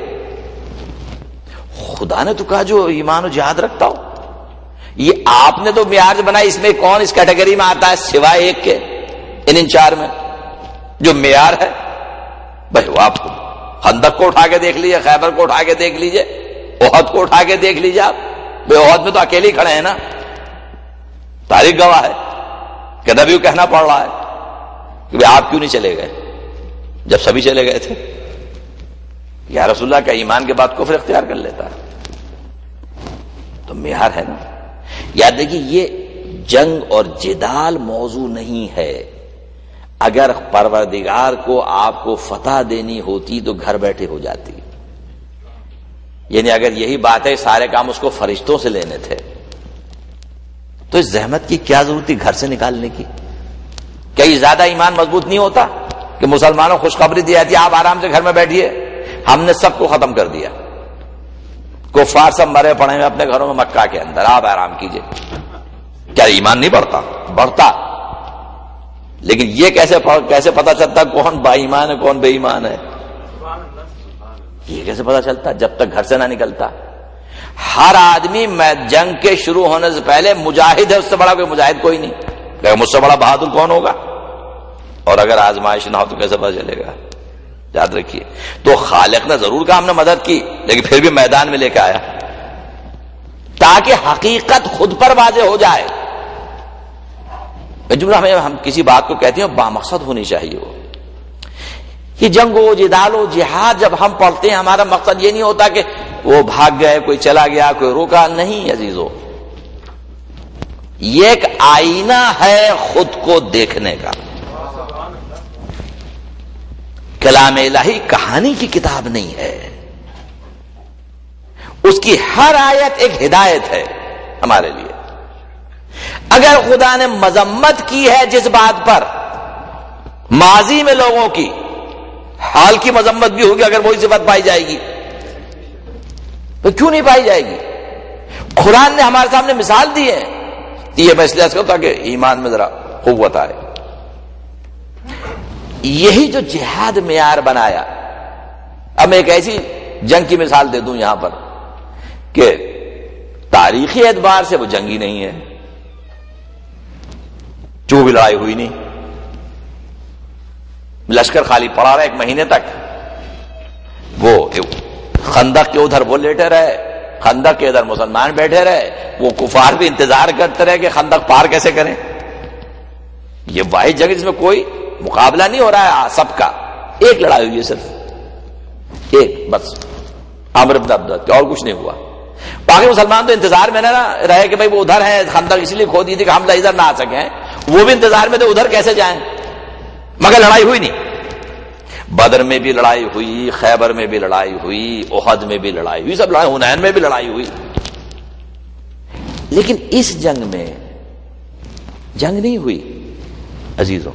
خدا نے تو کہا جو ایمان و جہاد رکھتا ہو. یہ آپ نے تو معیار بنایا، اس میں کون اس کیٹیگری میں آتا ہے سوائے ایک کے، ان ان چار میں جو معیار ہے. بھائی وہ آپ خندق کو اٹھا کے دیکھ لیجیے، خیبر کو اٹھا کے دیکھ لیجیے، احد کو اٹھا کے دیکھ لیجیے آپ. بھائی احد میں تو اکیلے ہی کھڑے ہیں نا، تاریخ گواہ ہے کہ نبی کو کہنا پڑ رہا ہے کہ بھائی آپ کیوں نہیں چلے گئے جب سبھی چلے گئے تھے. یا رسول اللہ کا ایمان کے بعد کفر اختیار کر لیتا ہے. تو معیار ہے نا. یاد دیکھیے یہ جنگ اور جدال موضوع نہیں ہے. اگر پروردگار کو آپ کو فتح دینی ہوتی تو گھر بیٹھے ہو جاتی. یعنی اگر یہی بات ہے سارے کام اس کو فرشتوں سے لینے تھے تو اس زحمت کی کیا ضرورت تھی گھر سے نکالنے کی؟ کیا یہ زیادہ ایمان مضبوط نہیں ہوتا کہ مسلمانوں کو خوشخبری دی جاتی آپ آرام سے گھر میں بیٹھیے، ہم نے سب کو ختم کر دیا، کفار سب مرے پڑے ہیں اپنے گھروں میں مکہ کے اندر، آپ آرام کیجئے. کیا ایمان نہیں بڑھتا؟ بڑھتا. لیکن یہ کیسے کیسے پتا چلتا کون با ایمان ہے کون بے ایمان ہے؟ یہ کیسے پتا چلتا جب تک گھر سے نہ نکلتا؟ ہر آدمی میں جنگ کے شروع ہونے سے پہلے مجاہد ہے، اس سے بڑا کوئی مجاہد کوئی نہیں. کہ مجھ سے بڑا بہادر کون ہوگا؟ اور اگر آزمائش نہ ہو تو کیسے پتا چلے گا؟ یاد رکھیے. تو خالق نے ضرور کہا ہم نے مدد کی، لیکن پھر بھی میدان میں لے کے آیا تاکہ حقیقت خود پر واضح ہو جائے. جملہ ہمیں ہم کسی بات کو کہتے ہیں بامقصد ہونی چاہیے. وہ یہ جنگ و جدال و جہاد جب ہم پڑھتے ہیں ہمارا مقصد یہ نہیں ہوتا کہ وہ بھاگ گئے، کوئی چلا گیا، کوئی روکا نہیں. عزیزو یہ ایک آئینہ ہے خود کو دیکھنے کا. کلام الہی کہانی کی کتاب نہیں ہے. اس کی ہر آیت ایک ہدایت ہے ہمارے لیے. اگر خدا نے مذمت کی ہے جس بات پر ماضی میں لوگوں کی، حال کی مذمت بھی ہوگی اگر وہی صفت پائی جائے گی تو کیوں نہیں پائی جائے گی؟ قرآن نے ہمارے سامنے مثال دی ہے. یہ میں اس لیے کہتا کہ ایمان میں ذرا قوت آئے. یہی جو جہاد معیار بنایا. اب میں ایک ایسی جنگ کی مثال دے دوں یہاں پر کہ تاریخی اعتبار سے وہ جنگی نہیں ہے، جو بھی لڑائی ہوئی نہیں، لشکر خالی پڑا رہا ایک مہینے تک. وہ خندق کے ادھر وہ لیٹے رہے، خندق کے ادھر مسلمان بیٹھے رہے، وہ کفار بھی انتظار کرتے رہے کہ خندق پار کیسے کریں. یہ واحد جگہ جس میں کوئی مقابلہ نہیں ہو رہا ہے سب کا. ایک لڑائی ہوئی ہے صرف ایک، بس عامر بن عبدہ، اور کچھ نہیں ہوا. باقی مسلمان تو انتظار میں نہ رہے کہ بھائی وہ ادھر ہیں، خندق اس لیے کھو دی تھی کہ حملہ ادھر نہ آ سکیں. وہ بھی انتظار میں تھے ادھر کیسے جائیں، مگر لڑائی ہوئی نہیں. بدر میں بھی لڑائی ہوئی، خیبر میں بھی لڑائی ہوئی، احد میں بھی لڑائی ہوئی، سب لڑائی، حنین میں بھی لڑائی ہوئی. لیکن اس جنگ میں جنگ نہیں ہوئی عزیزوں،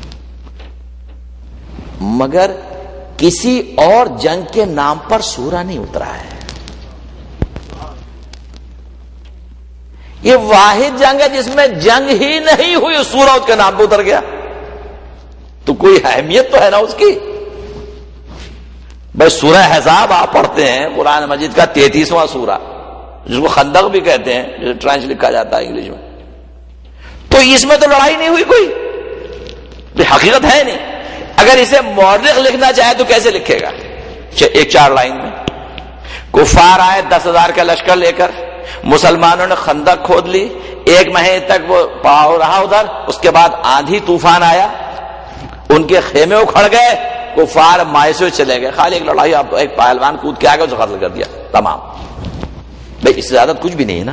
مگر کسی اور جنگ کے نام پر سورہ نہیں اترا ہے. یہ واحد جنگ ہے جس میں جنگ ہی نہیں ہوئی، سورہ اس کے نام پہ اتر گیا. تو کوئی اہمیت تو ہے نا اس کی. بھائی سورہ احزاب آپ پڑھتے ہیں قرآن مجید کا تینتیسواں سورہ، جس کو خندق بھی کہتے ہیں، جسے ٹرینچ لکھا جاتا ہے انگلش میں. تو اس میں تو لڑائی نہیں ہوئی کوئی، حقیقت ہے نہیں. اگر اسے مورخ لکھنا چاہے تو کیسے لکھے گا؟ ایک چار لائن میں کفار آئے دس ہزار کا لشکر لے کر، مسلمانوں نے خندق کھود لی، ایک مہینے تک وہ پاؤ رہا ادھر. اس کے بعد آندھی طوفان آیا، ان کے خیمے اکھڑ گئے، کفار مایوس چلے گئے. خالی ایک لڑائی، اب ایک پہلوان کود کے آ گیا، اسے قتل کر دیا، تمام. بھائی اس سے زیادہ کچھ بھی نہیں ہے نا.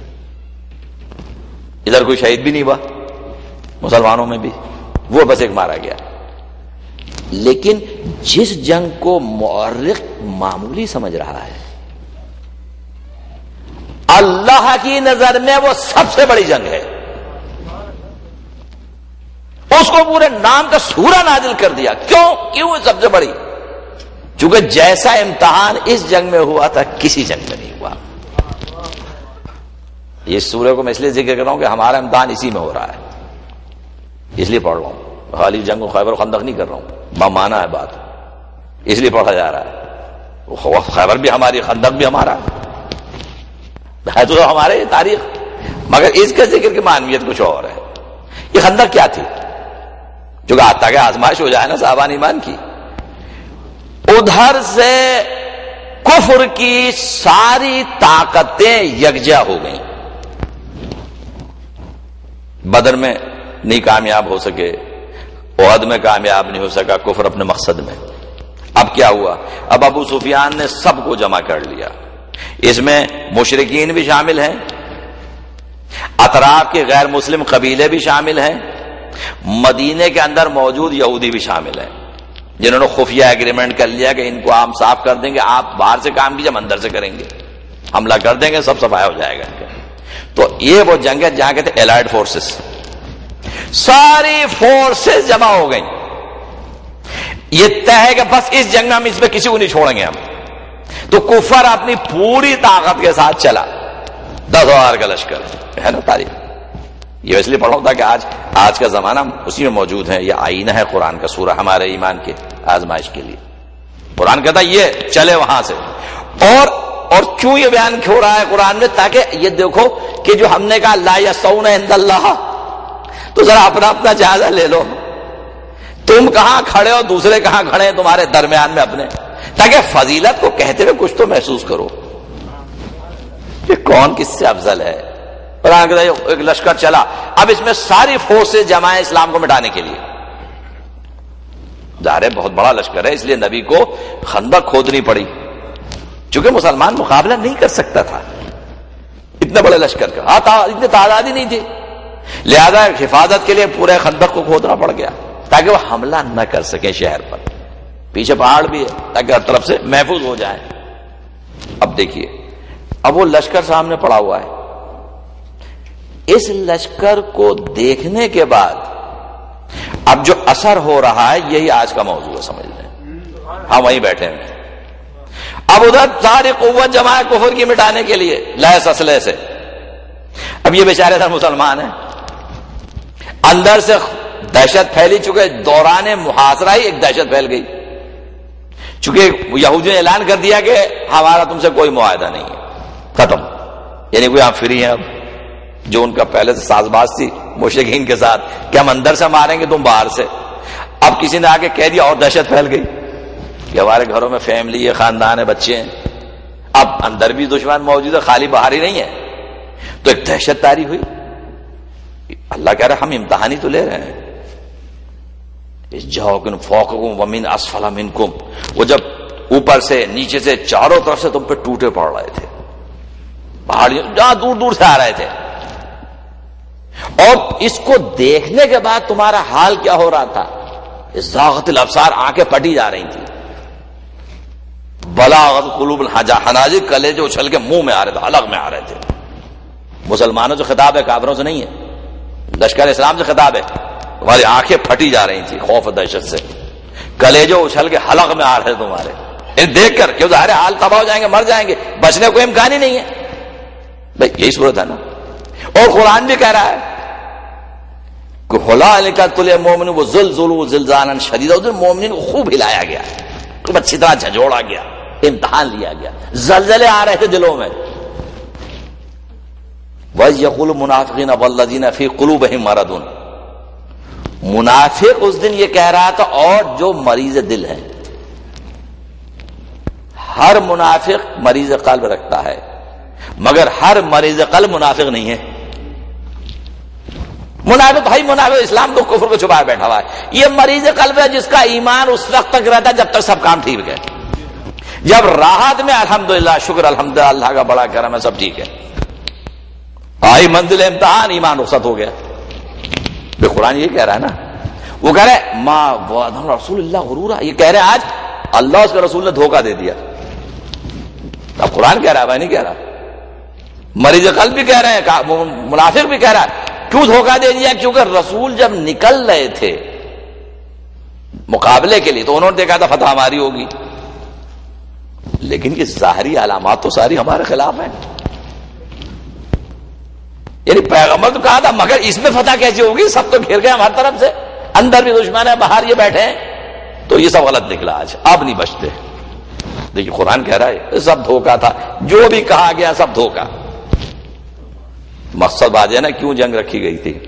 ادھر کوئی شہید بھی نہیں ہوا مسلمانوں میں بھی، وہ بس ایک مارا گیا. لیکن جس جنگ کو مورخ معمولی سمجھ رہا ہے، اللہ کی نظر میں وہ سب سے بڑی جنگ ہے. اس کو پورے نام کا سورہ نازل کر دیا. کیوں کیوں سب سے بڑی؟ چونکہ جیسا امتحان اس جنگ میں ہوا تھا کسی جنگ میں نہیں ہوا. اس سورہ کو میں اس لیے ذکر کر رہا ہوں کہ ہمارا امتحان اسی میں ہو رہا ہے، اس لیے پڑھ رہا ہوں. خالی جنگ و خیبر و خندق نہیں کر رہا ہوں، بمانا ہے بات، اس لیے پڑھا جا رہا ہے. خیبر بھی ہماری، خندق بھی ہمارا ہے تو ہمارے تاریخ، مگر اس کا ذکر کی معنویت کچھ اور ہے. یہ خندق کیا تھی؟ جو کہ آتا کہ آزمائش ہو جائے نا صحابان ایمان کی. ادھر سے کفر کی ساری طاقتیں یکجا ہو گئیں. بدر میں نہیں کامیاب ہو سکے، احد میں کامیاب نہیں ہو سکا کفر اپنے مقصد میں. اب کیا ہوا؟ اب ابو سفیان نے سب کو جمع کر لیا. اس میں مشرکین بھی شامل ہیں، اطراف کے غیر مسلم قبیلے بھی شامل ہیں، مدینے کے اندر موجود یہودی بھی شامل ہیں، جنہوں نے خفیہ ایگریمنٹ کر لیا کہ ان کو ہم صاف کر دیں گے، آپ باہر سے کام کیجیے، ہم اندر سے کریں گے، حملہ کر دیں گے، سب صفایا ہو جائے گا. تو یہ وہ جنگ ہے جہاں کہتے ہیں الائڈ فورسز، ساری فورسز جمع ہو گئیں. یہ طے ہے کہ بس اس جنگ میں ہم اس میں کسی کو نہیں چھوڑیں گے ہم. تو کفر اپنی پوری طاقت کے ساتھ چلا، دس ہزار کا لشکر ہے نا تاریخ. یہ اس لیے پڑھا ہوتا کہ آج آج کا زمانہ اسی میں موجود ہے. یہ آئینہ ہے قرآن کا سورہ ہمارے ایمان کے آزمائش کے لیے. قرآن کہتا ہے یہ چلے وہاں سے. اور اور کیوں یہ بیان ہو رہا ہے قرآن میں؟ تاکہ یہ دیکھو کہ جو ہم نے کہا لا یستوون عند اللہ، تو ذرا اپنا اپنا جائزہ لے لو. تم کہاں کھڑے ہو، دوسرے کہاں کھڑے ہیں تمہارے درمیان میں اپنے، تاکہ فضیلت کو کہتے ہوئے کچھ تو محسوس کرو کہ کون کس سے افضل ہے. قرآن کہتا ہے ایک لشکر چلا، اب اس میں ساری فورسز جمع ہیں اسلام کو مٹانے کے لیے. ظاہر ہے بہت بڑا لشکر ہے، اس لیے نبی کو خندق کھودنی پڑی، چونکہ مسلمان مقابلہ نہیں کر سکتا تھا. اتنے بڑے لشکر کا، ہاں اتنی تعداد ہی نہیں تھی، لہذا حفاظت کے لیے پورے خندق کو کھودنا پڑ گیا تاکہ وہ حملہ نہ کر سکے شہر پر، پیچھے پہاڑ بھی ہے تاکہ ہر طرف سے محفوظ ہو جائے۔ اب دیکھیے، اب وہ لشکر سامنے پڑا ہوا ہے، اس لشکر کو دیکھنے کے بعد اب جو اثر ہو رہا ہے یہی آج کا موضوع ہے، سمجھ لیں، ہم وہیں بیٹھے ہیں۔ اب ادھر ساری قوت جمع ہے کفر کی مٹانے کے لیے لیس اسلحے سے، اب یہ بیچارے ادھر مسلمان ہیں، اندر سے دہشت پھیلی، چکے دوران محاصرہ ہی ایک دہشت پھیل گئی، چونکہ یہودیوں نے اعلان کر دیا کہ ہمارا تم سے کوئی معاہدہ نہیں ہے، ختم، یعنی کوئی آپ فری ہیں اب، جو ان کا پہلے سے ساز باز تھی مشرکین کے ساتھ کہ ہم اندر سے ماریں گے تم باہر سے، اب کسی نے آ کے کہہ دیا اور دہشت پھیل گئی کہ ہمارے گھروں میں فیملی ہے، خاندان ہے، بچے ہیں، اب اندر بھی دشمن موجود ہے، خالی باہر ہی نہیں ہے، تو ایک دہشت طاری ہوئی۔ اللہ کہہ رہا ہم امتحانی تو لے رہے ہیں، اس جاؤکم فوقکم ومن اسفل منکم، وہ جب اوپر سے نیچے سے چاروں طرف سے تم پہ ٹوٹے پڑ رہے تھے، پہاڑیوں جہاں دور دور سے آ رہے تھے، اور اس کو دیکھنے کے بعد تمہارا حال کیا ہو رہا تھا؟ زاغت الابصار، آنکھیں پٹی جا رہی تھی، بلاغت قلوب الحناجر، کلے جو اچھل کے منہ میں آ رہے تھے، حلق میں آ رہے تھے۔ مسلمانوں سے خطاب ہے، کافروں سے نہیں ہے، لشکر اسلام سے خطاب ہے، تمہاری آنکھیں پھٹی جا رہی تھی خوف و دہشت سے، کلیجے اچھل کے حلق میں آ رہے تمہارے، انہیں دیکھ کر کیوں ظاہر حال تباہ ہو جائیں گے، مر جائیں گے، بچنے کوئی امکان ہی نہیں ہے، بھائی یہی صورت ہے نا۔ اور قرآن بھی کہہ رہا ہے کہ ہنالک ابتلی المؤمنون وزلزلوا زلزالا شدیدا، ادھر مومنین کو خوب ہلایا گیا، خوب اچھی طرح جھنجھوڑا گیا، امتحان لیا گیا، زلزلے آ رہے تھے دلوں میں۔ وَإِذْ يَقُولُ الْمُنَافِقُونَ وَالَّذِينَ فِي قُلُوبِهِم مَرَضٌ، منافق اس دن یہ کہہ رہا تھا، اور جو مریض دل ہے، ہر منافق مریض قلب رکھتا ہے، مگر ہر مریض قلب منافق نہیں ہے۔ منافق بھائی منافق اسلام تو کفر کو چھپائے بیٹھا ہوا ہے، یہ مریض قلب ہے جس کا ایمان اس وقت تک رہتا ہے جب تک سب کام ٹھیک ہے، جب راحت میں الحمدللہ شکر الحمدللہ اللہ کا بڑا کرم ہے سب ٹھیک ہے، آئی منزل امتحان ایمان رخصت ہو گیا۔ بے قرآن یہ کہہ رہا ہے نا، وہ کہہ رہے ما وعدنا رسول اللہ غرورا، یہ کہہ رہے آج اللہ اس کے رسول نے دھوکہ دے دیا۔ اب قرآن کہہ رہا ہے، میں نہیں کہہ رہا، مریض قلب بھی کہہ رہے ہیں، منافق بھی کہہ رہا ہے، کیوں دھوکہ دے دیا؟ کیونکہ رسول جب نکل رہے تھے مقابلے کے لیے تو انہوں نے دیکھا تھا فتح ہماری ہوگی، لیکن یہ ظاہری علامات تو ساری ہمارے خلاف ہیں، یعنی پیغمبر تو کہا تھا مگر اس میں فتح کیسے ہوگی، سب تو گھر گئے ہماری طرف سے، اندر بھی دشمن ہے، باہر یہ بیٹھے ہیں، تو یہ سب غلط نکلا، آج اب نہیں بچتے۔ دیکھیے قرآن کہہ رہا ہے سب دھوکا تھا، جو بھی کہا گیا سب دھوکا۔ مقصد بات ہے نا کیوں جنگ رکھی گئی تھی،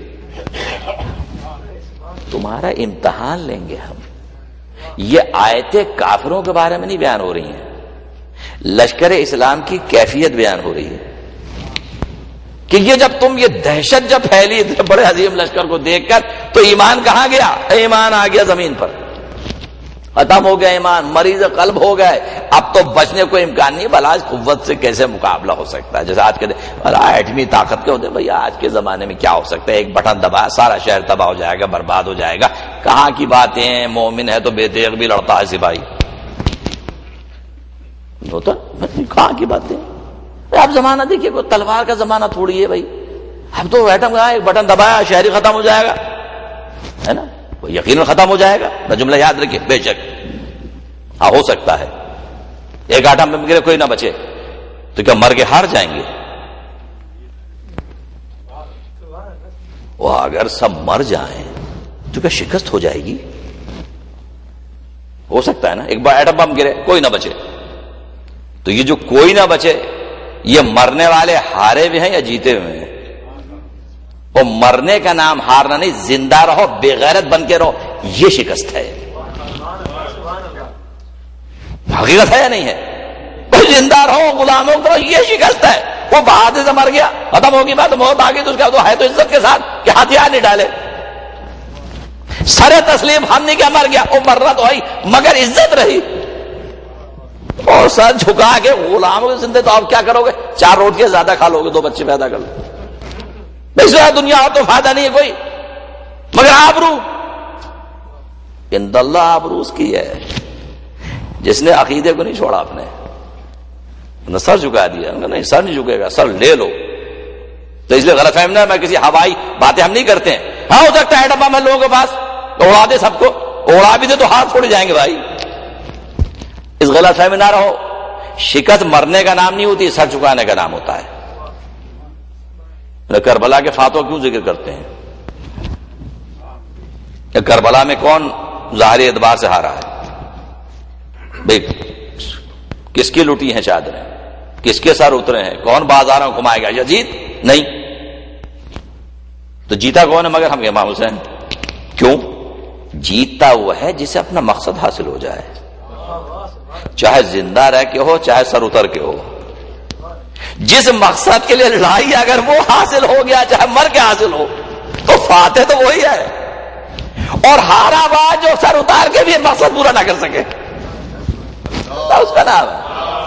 تمہارا امتحان لیں گے ہم۔ یہ آیتیں کافروں کے بارے میں نہیں بیان ہو رہی ہیں، لشکر اسلام کی کیفیت بیان ہو رہی ہے کہ یہ جب تم یہ دہشت جب پھیلی بڑے عظیم لشکر کو دیکھ کر تو ایمان کہاں گیا؟ ایمان آ گیا زمین پر، ختم ہو گیا ایمان، مریض قلب ہو گئے، اب تو بچنے کو امکان نہیں، بھلا آج قوت سے کیسے مقابلہ ہو سکتا ہے؟ جیسے آج کے ایٹمی طاقت کے ہوتے بھائی آج کے زمانے میں کیا ہو سکتا ہے، ایک بٹن دبایا سارا شہر تباہ ہو جائے گا، برباد ہو جائے گا، کہاں کی باتیں ہیں، مومن ہے تو بے تیغ بھی لڑتا ہے سپاہی، ہوتا کہاں کی باتیں؟ اب زمانہ دیکھیے کوئی تلوار کا زمانہ تھوڑی ہے بھائی، اب تو ایٹم کا ایک بٹن دبایا شہری ختم ہو جائے گا، ہے نا، یقیناً ختم ہو جائے گا، نہ جملہ یاد رکھیے، بے شک ہاں ہو سکتا ہے ایک آٹم میں گرے کوئی نہ بچے، تو کیا مر کے ہار جائیں گے؟ وہ اگر سب مر جائیں تو کیا شکست ہو جائے گی؟ ہو سکتا ہے نا ایک بار ایٹم بم گرے کوئی نہ بچے، تو یہ جو کوئی نہ بچے یہ مرنے والے ہارے بھی ہیں یا جیتے ہوئے ہیں؟ وہ مرنے کا نام ہارنا نہیں، زندہ رہو بے غیرت بن کے رہو، یہ شکست ہے، حقیقت ہے یا نہیں ہے؟ بھائی زندہ رہو غلاموں کو، یہ شکست ہے۔ وہ بہادر سے مر گیا، ختم ہوگی بات، موت آ گئی تو اس کا تو ہے تو عزت کے ساتھ کہ ہتھیار نہیں ڈالے، سر تسلیم ہم نے کیا مر گیا، وہ مرنا تو ہے مگر عزت رہی، اور سر جھکا کے غلاموں کے زندے تو آپ کیا کرو گے؟ چار روٹیاں زیادہ کھا لو گے، دو بچے پیدا کر لو، بس دنیا اور تو فائدہ نہیں ہے کوئی مگر آبرو۔ اند اللہ آبرو اس کی ہے جس نے عقیدے کو نہیں چھوڑا، اپنے نے سر جھکا دیا، نہیں سر نہیں جھکے گا، سر لے لو۔ تو اس لیے غلط فہم نہ، میں کسی ہوائی باتیں ہم نہیں کرتے ہیں، ہاں ہو سکتا ہے ڈبہ میں لوگوں کے پاس تو اڑا دے سب کو، اڑا بھی دے تو ہاتھ چھوڑ جائیں گے بھائی، اس غلط فہمی نہ رہو۔ شکست مرنے کا نام نہیں ہوتی، سر جھکانے کا نام ہوتا ہے۔ کربلا کے فاتح کیوں ذکر کرتے ہیں؟ کہ کربلا میں کون ظاہری اعتبار سے ہارا ہے؟ بھائی کس کی لٹی ہیں چادریں، کس کے سر اترے ہیں، کون بازاروں کو گھمائے گا؟ یزید نہیں تو جیتا کون ہے مگر ہم امام حسین؟ کیوں؟ جیتتا وہ ہے جسے اپنا مقصد حاصل ہو جائے، چاہے زندہ رہ کے ہو چاہے سر اتر کے ہو، جس مقصد کے لیے لڑائی اگر وہ حاصل ہو گیا چاہے مر کے حاصل ہو تو فاتح تو وہی ہے، اور ہارا ہوا جو سر اتار کے بھی مقصد پورا نہ کر سکے اس کا نام ہے۔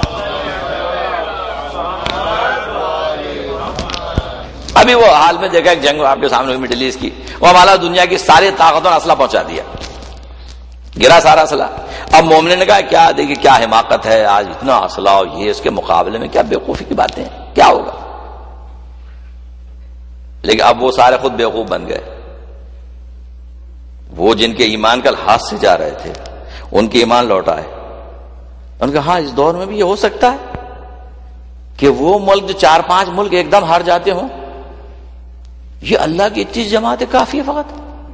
ابھی وہ حال میں دیکھا ایک جنگ آپ کے سامنے مڈل ایسٹ کی، وہ ہمارا دنیا کی ساری طاقتوں نے اسلحہ پہنچا دیا، گرا سارا اسلحہ۔ اب مومنین نے کہا کیا دیکھیے کیا حماقت ہے، آج اتنا اسلحہ یہ اس کے مقابلے میں کیا بیوقوفی کی باتیں ہیں، کیا ہوگا؟ لیکن اب وہ سارے خود بیوقوف بن گئے، وہ جن کے ایمان کل ہاتھ سے جا رہے تھے ان کے ایمان لوٹ آئے۔ ان کا ہاں اس دور میں بھی یہ ہو سکتا ہے کہ وہ ملک جو چار پانچ ملک ایک دم ہار جاتے ہوں، یہ اللہ کی اتنی جماعت کافی ہے، فقط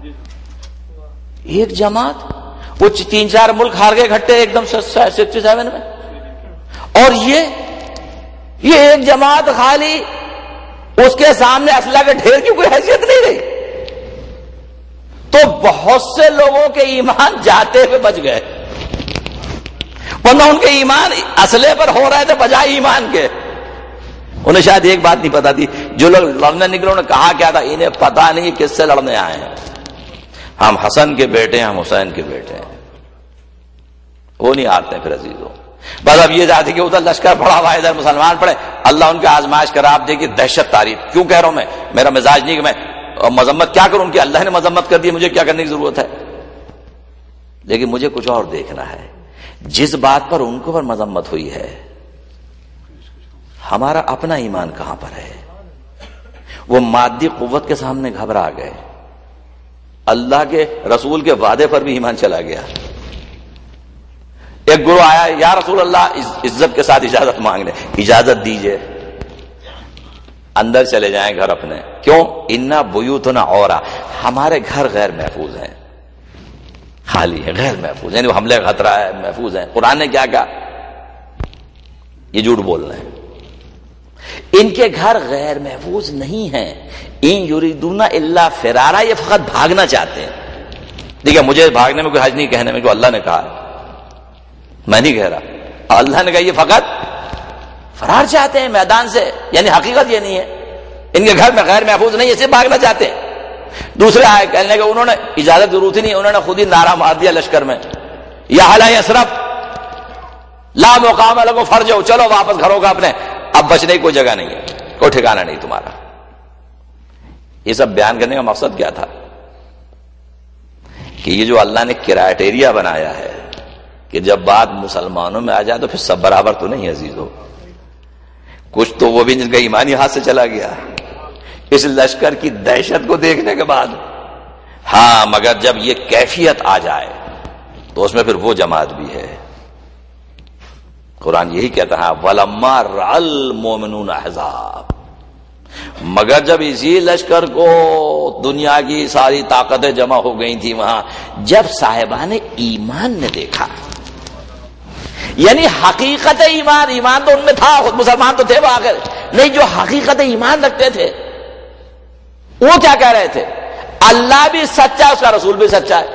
ایک جماعت، وہ تین چار ملک ہار گئے گھٹے ایک دم سکسٹی سیون میں، اور یہ یہ ایک جماعت خالی اس کے سامنے اسلحہ کے ڈھیر کی کوئی حیثیت نہیں رہی، تو بہت سے لوگوں کے ایمان جاتے ہوئے بچ گئے، ورنہ ان کے ایمان اسلحے پر ہو رہے تھے بجائے ایمان کے۔ انہیں شاید ایک بات نہیں پتا تھی، جو لوگ لڑنے نکلے انہوں نے کہا کیا تھا، انہیں پتا نہیں کس سے لڑنے آئے ہیں، ہم حسن کے بیٹے ہیں، ہم حسین کے بیٹے ہیں، وہ نہیں ہارتے پھر عزیزوں۔ بس اب یہ چاہتے کہ ادھر لشکر پڑا ہوا ادھر مسلمان پڑے، اللہ ان کے آزمائش کرا۔ آپ دیکھیے دہشت تعریف کیوں کہہ رہا ہوں میں، میرا مزاج نہیں کہ میں مذمت کیا کروں ان کی، اللہ نے مذمت کر دی، مجھے کیا کرنے کی ضرورت ہے؟ لیکن مجھے کچھ اور دیکھنا ہے، جس بات پر ان کو پر مذمت ہوئی ہے ہمارا اپنا ایمان کہاں پر ہے؟ وہ مادی قوت کے سامنے گھبرا گئے، اللہ کے رسول کے وعدے پر بھی ایمان چلا گیا۔ ایک گروہ آیا، یا رسول اللہ عزت کے ساتھ اجازت مانگنے، اجازت دیجئے اندر چلے جائیں گھر اپنے، کیوں؟ انا بیوتنا عورا، ہمارے گھر غیر محفوظ ہیں، خالی ہے، غیر محفوظ، یعنی وہ حملے کا خطرہ ہے، محفوظ ہیں۔ قرآن نے کیا کہا؟ یہ جھوٹ بول رہے ہیں، ان کے گھر غیر محفوظ نہیں ہیں، ان یریدون الا فرارا، یہ فقط بھاگنا چاہتے ہیں۔ دیکھیں مجھے بھاگنے میں کوئی حرج نہیں کہنے میں، کہ اللہ نے کہا ہے، میں نہیں کہہ رہا، اللہ نے کہا یہ فقط فرار چاہتے ہیں میدان سے، یعنی حقیقت یہ نہیں ہے، ان کے گھر میں غیر محفوظ نہیں، اسے بھاگنا چاہتے ہیں۔ دوسرے آئے کہنے کہ انہوں نے اجازت ضرورت ہی نہیں، انہوں نے خود ہی نعرہ مار دیا لشکر میں، یا اہل یثرب لا مقام لکم فرجعوا، چلو واپس گھروں کا اپنے، اب بچنے کی کوئی جگہ نہیں ہے، کوئی ٹھکانہ نہیں تمہارا۔ یہ سب بیان کرنے کا مقصد کیا تھا؟ کہ یہ جو اللہ نے کرائٹیریا بنایا ہے کہ جب بات مسلمانوں میں آ جائے تو پھر سب برابر تو نہیں عزیزو، کچھ تو وہ بھی جن کا ایمانی ہاتھ سے چلا گیا اس لشکر کی دہشت کو دیکھنے کے بعد، ہاں مگر جب یہ کیفیت آ جائے تو اس میں پھر وہ جماعت بھی ہے۔ قرآن یہی کہتا ہے وَلَمَّا رَأَى الْمُؤْمِنُونَ الْأَحْزَابَ، مگر جب اسی لشکر کو دنیا کی ساری طاقتیں جمع ہو گئی تھی وہاں، جب صاحبان ایمان نے دیکھا، یعنی حقیقت ایمان، ایمان تو ان میں تھا، خود مسلمان تو تھے وہ آخر، نہیں جو حقیقت ایمان رکھتے تھے وہ کیا کہہ رہے تھے؟ اللہ بھی سچا ہے، اس کا رسول بھی سچا ہے،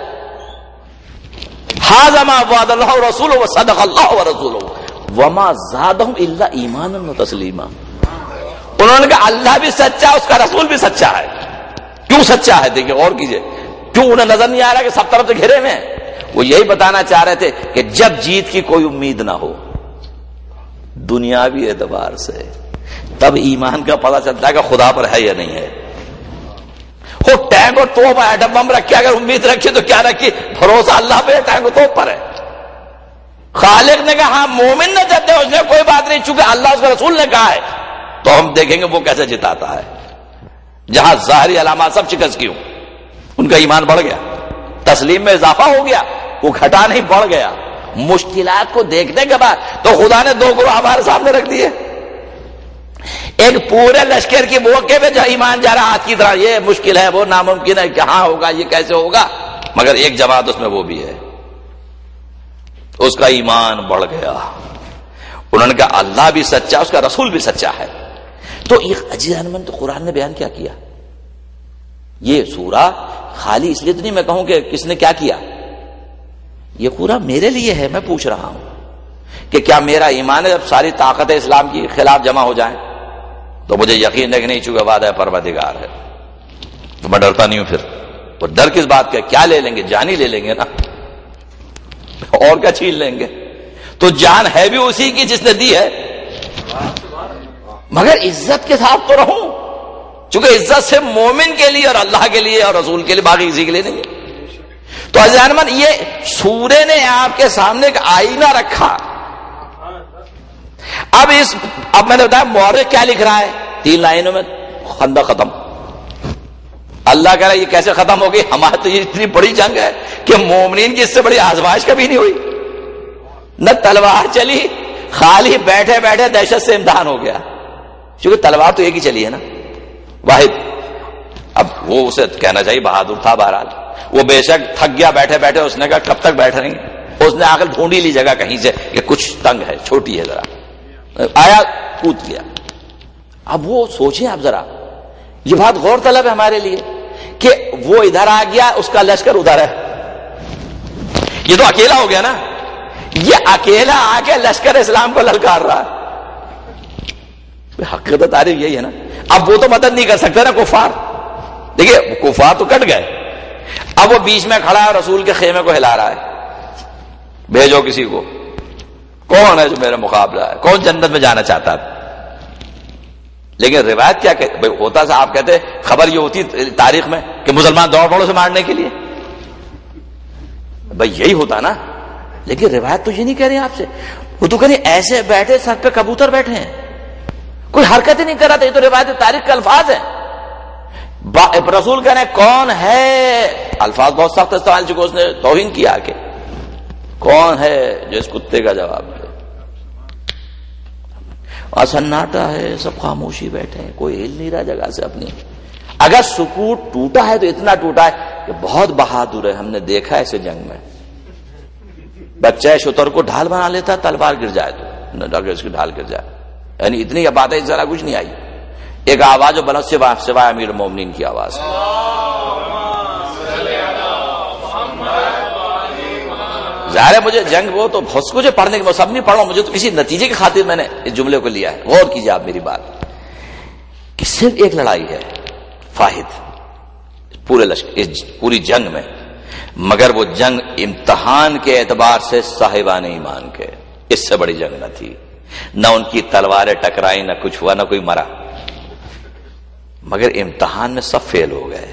ھذا ما وعد اللہ ورسولہ وصدق اللہ ورسولہ وما زادہم الا ایمانا وتسلیما۔ انہوں نے کہا اللہ بھی سچا ہے، اس کا رسول بھی سچا ہے۔ کیوں سچا ہے؟ دیکھیں غور کیجئے، کیوں انہیں نظر نہیں آ رہا کہ سب طرف سے گھرے میں ہیں؟ وہ یہی بتانا چاہ رہے تھے کہ جب جیت کی کوئی امید نہ ہو، دنیاوی اعتبار سے، تب ایمان کا پتہ چلتا ہے کہ خدا پر ہے یا نہیں ہے. وہ ٹینک اور توپ ایٹم بم رکھے، اگر امید رکھی تو کیا رکھی؟ بھروسہ اللہ پہ، ٹینک اور توپ پر ہے. خالق نے کہا ہاں مومن نہ جتے اس نے کوئی بات نہیں، چونکہ اللہ اس کے رسول نے کہا ہے تو ہم دیکھیں گے وہ کیسے جتاتا ہے. جہاں ظاہری علامات سب شکست کی ہوں، ان کا ایمان بڑھ گیا، تسلیم میں اضافہ ہو گیا، وہ گھٹا نہیں بڑھ گیا. مشکلات کو دیکھنے کے بعد تو خدا نے دو گروہ ہمارے سامنے رکھ دیے. ایک پورے لشکر کی موقع پہ جو ایمان جا رہا ہاتھ کی طرح، یہ مشکل ہے، وہ ناممکن ہے، کہاں ہوگا، یہ کیسے ہوگا، مگر ایک جماعت اس میں وہ بھی ہے، اس کا ایمان بڑھ گیا. انہوں نے کہا اللہ بھی سچا، اس کا رسول بھی سچا ہے. تو ایک عجیب تو قرآن نے بیان کیا کیا. یہ سورہ خالی اس لیے تو نہیں میں کہوں کہ کس نے کیا کیا، یہ پورا میرے لیے ہے. میں پوچھ رہا ہوں کہ کیا میرا ایمان ہے جب ساری طاقت اسلام کی خلاف جمع ہو جائیں تو مجھے یقین ہے کہ نہیں، چونکہ وعدہ پروردگار ہے تو میں ڈرتا نہیں ہوں. پھر وہ ڈر کس بات کا؟ کیا لے لیں گے؟ جان ہی لے لیں گے نا، اور کیا چھین لیں گے؟ تو جان ہے بھی اسی کی جس نے دی ہے، مگر عزت کے ساتھ تو رہوں، چونکہ عزت سے مومن کے لیے اور اللہ کے لیے اور رسول کے لیے، باقی کسی کے لیے نہیں ہے. تو عزیزان یہ سورے نے آپ کے سامنے ایک آئینہ رکھا. اب اس اب میں نے بتایا مورخ کیا لکھ رہا ہے، تین لائنوں میں خندق ختم. اللہ کہہ رہا ہے یہ کیسے ختم ہوگی؟ ہماری تو یہ اتنی بڑی جنگ ہے کہ مومنین کی اس سے بڑی آزمائش کبھی نہیں ہوئی. نہ تلوار چلی، خالی بیٹھے بیٹھے دہشت سے امتحان ہو گیا، کیونکہ تلوار تو ایک ہی چلی ہے نا، واحد. اب وہ اسے کہنا چاہیے بہادر تھا، بہرحال وہ بے شک تھک گیا بیٹھے بیٹھے. اس نے کہا کب تک بیٹھ رہیں گے؟ اس نے آ کر ڈھونڈی لی جگہ کہیں سے کہ کچھ تنگ ہے، چھوٹی ہے، ذرا آیا کود گیا. اب وہ سوچیں آپ ذرا، یہ بات غور طلب ہے ہمارے لیے کہ وہ ادھر آ گیا، اس کا لشکر ادھر ہے. یہ تو اکیلا ہو گیا نا، یہ اکیلا آ کے لشکر اسلام کو للکار رہا. حقیقت تاریخ یہی ہے نا. اب وہ تو مدد نہیں کر سکتے نا کفار، دیکھیے کفار تو کٹ گئے. اب وہ بیچ میں کھڑا ہے، رسول کے خیمے کو ہلا رہا ہے، بھیجو کسی کو. کون ہے جو میرا مقابلہ ہے؟ کون جنت میں جانا چاہتا ہے؟ لیکن روایت کیا کہ ہوتا تھا، آپ کہتے خبر یہ ہوتی تاریخ میں کہ مسلمان دوڑ پڑو سے مارنے کے لیے، بھائی یہی ہوتا نا. لیکن روایت تو یہ نہیں کہہ رہی آپ سے، وہ تو کہہ رہی ایسے بیٹھے سر پہ کبوتر بیٹھے ہیں، کوئی حرکت ہی نہیں کر رہا تھا. یہ تو روایت تاریخ کے الفاظ ہیں. رسول کہنے کون ہے، الفاظ بہت سخت استعمال چکے، اس نے توہین کیا کہ کون ہے جو اس کتے کا جواب دے. اور سناٹا ہے، سب خاموشی بیٹھے ہیں، کوئی ہل نہیں رہا جگہ سے اپنی. اگر سکوت ٹوٹا ہے تو اتنا ٹوٹا ہے کہ بہت بہادر ہے. ہم نے دیکھا ہے اسے جنگ میں، بچہ شتر کو ڈھال بنا لیتا، تلوار گر جائے تو اگر اس کی ڈھال گر جائے، یعنی اتنی باتیں ذرا کچھ نہیں آئی. ایک آواز جو بلند سے سوائے امیر المومنین کی آواز. ظاہر ہے مجھے جنگ وہ تو بہت کچھ پڑھنے کے میں سب نہیں پڑھا، مجھے تو کسی نتیجے کی خاطر میں نے اس جملے کو لیا ہے. غور کیجیے آپ میری بات کہ صرف ایک لڑائی ہے فاحد پورے لشکر پوری جنگ میں، مگر وہ جنگ امتحان کے اعتبار سے صاحبان ایمان کے، اس سے بڑی جنگ نہ تھی. نہ ان کی تلواریں ٹکرائی، نہ کچھ ہوا، نہ کوئی مرا، مگر امتحان میں سب فیل ہو گئے.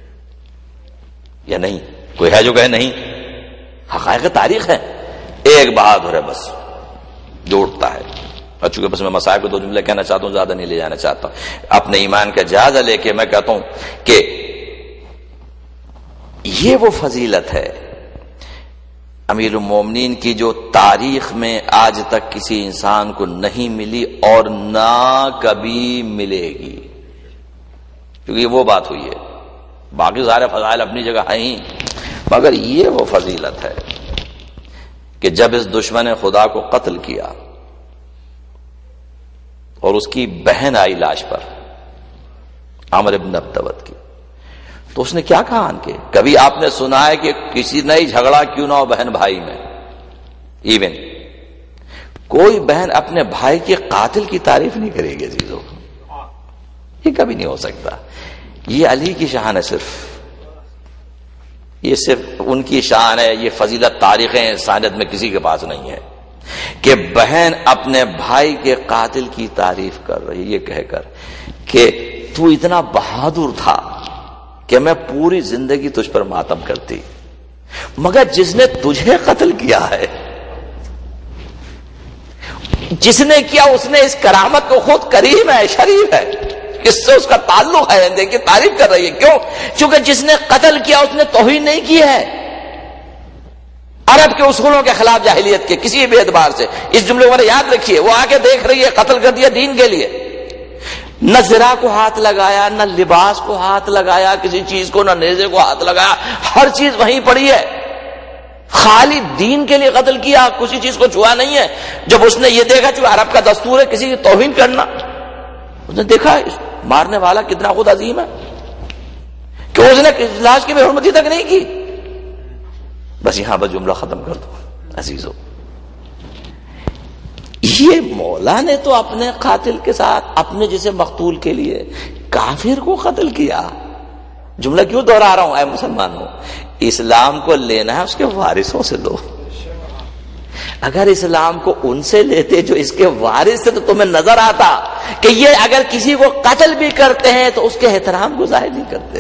یا نہیں؟ کوئی ہے جو کہے نہیں؟ حقائق تاریخ ہے. ایک بہادر ہے بس جوڑتا ہے. اور چونکہ بس میں مسائل کو دو جملے کہنا چاہتا ہوں، زیادہ نہیں لے جانا چاہتا ہوں. اپنے ایمان کا جائزہ لے کے میں کہتا ہوں کہ یہ وہ فضیلت ہے امیر المومنین کی جو تاریخ میں آج تک کسی انسان کو نہیں ملی اور نہ کبھی ملے گی. کیونکہ یہ وہ بات ہوئی ہے، باقی سارے فضائل اپنی جگہ ہیں ہی، مگر یہ وہ فضیلت ہے کہ جب اس دشمن خدا کو قتل کیا اور اس کی بہن آئی لاش پر، عامر ابن ابتبت کی، تو اس نے کیا کہا ان کے؟ کبھی آپ نے سنا ہے کہ کسی نے ہی جھگڑا کیوں نہ ہو بہن بھائی میں، ایون کوئی بہن اپنے بھائی کے قاتل کی تعریف نہیں کرے گی عزیزوں، یہ کبھی نہیں ہو سکتا. یہ علی کی شان ہے، صرف یہ صرف ان کی شان ہے. یہ فضیلت تاریخ انسانیت میں کسی کے پاس نہیں ہے. کہ بہن اپنے بھائی کے قاتل کی تعریف کر رہی یہ کہہ کر کہ تو اتنا بہادر تھا کہ میں پوری زندگی تجھ پر ماتم کرتی، مگر جس نے تجھے قتل کیا ہے، جس نے کیا اس نے اس کرامت کو خود کریم ہے، شریف ہے، اس سے اس کا تعلق ہے، دیکھیں تعریف کر رہی ہے، کیوں؟ چونکہ جس نے قتل کیا اس نے توہین نہیں کی ہے عرب کے اصولوں کے خلاف، جاہلیت کے کسی بھی اعتبار سے۔ اس جملے کو یاد رکھیے، وہ آ کے دیکھ رہی ہے، قتل کر دیا دین کے لیے، نہ زرا کو ہاتھ لگایا، نہ لباس کو ہاتھ لگایا، کسی چیز کو، نہ نیزے کو ہاتھ لگایا، ہر چیز وہیں پڑی ہے، خالی دین کے لیے قتل کیا، کسی چیز کو چھوا نہیں ہے۔ جب اس نے یہ دیکھا کہ عرب کا دستور ہے کسی کی توہین کرنا، اس نے دیکھا مارنے والا کتنا خود عظیم ہے کہ اس نے لاش کی بے حرمتی تک نہیں کی۔ بس یہاں پر جملہ ختم کر دو عزیزو، یہ مولا نے تو اپنے قاتل کے ساتھ اپنے جسے مقتول کے لیے کافر کو قتل کیا۔ جملہ کیوں دوہرا رہا ہوں اے مسلمانوں؟ اسلام کو لینا ہے اس کے وارثوں سے لو، اگر اسلام کو ان سے لیتے جو اس کے وارث سے تو تمہیں نظر آتا کہ یہ اگر کسی کو قتل بھی کرتے ہیں تو اس کے احترام کو ظاہر نہیں کرتے۔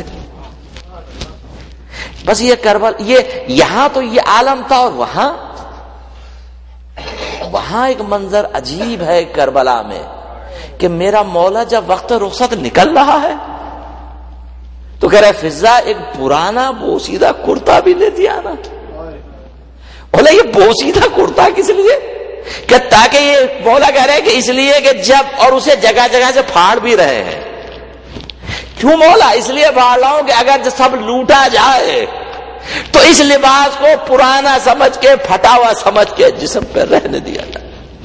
بس یہ کربلا، یہ یہاں تو یہ عالم تھا، اور وہاں وہاں ایک منظر عجیب ہے کربلا میں کہ میرا مولا جب وقت رخصت نکل رہا ہے تو کہہ رہے فضا ایک پرانا بوسیدہ کرتا بھی لے دیا نا۔ بولا یہ بوسیدہ کرتا کس لیے؟ کہ تاکہ یہ مولا کہہ رہے کہ اس لیے کہ جب، اور اسے جگہ جگہ سے پھاڑ بھی رہے ہیں۔ کیوں مولا؟ اس لیے پھاڑ رہا ہوں کہ اگر سب لوٹا جائے تو اس لباس کو پرانا سمجھ کے، پھٹا ہوا سمجھ کے جسم پہ رہنے دیا جائے۔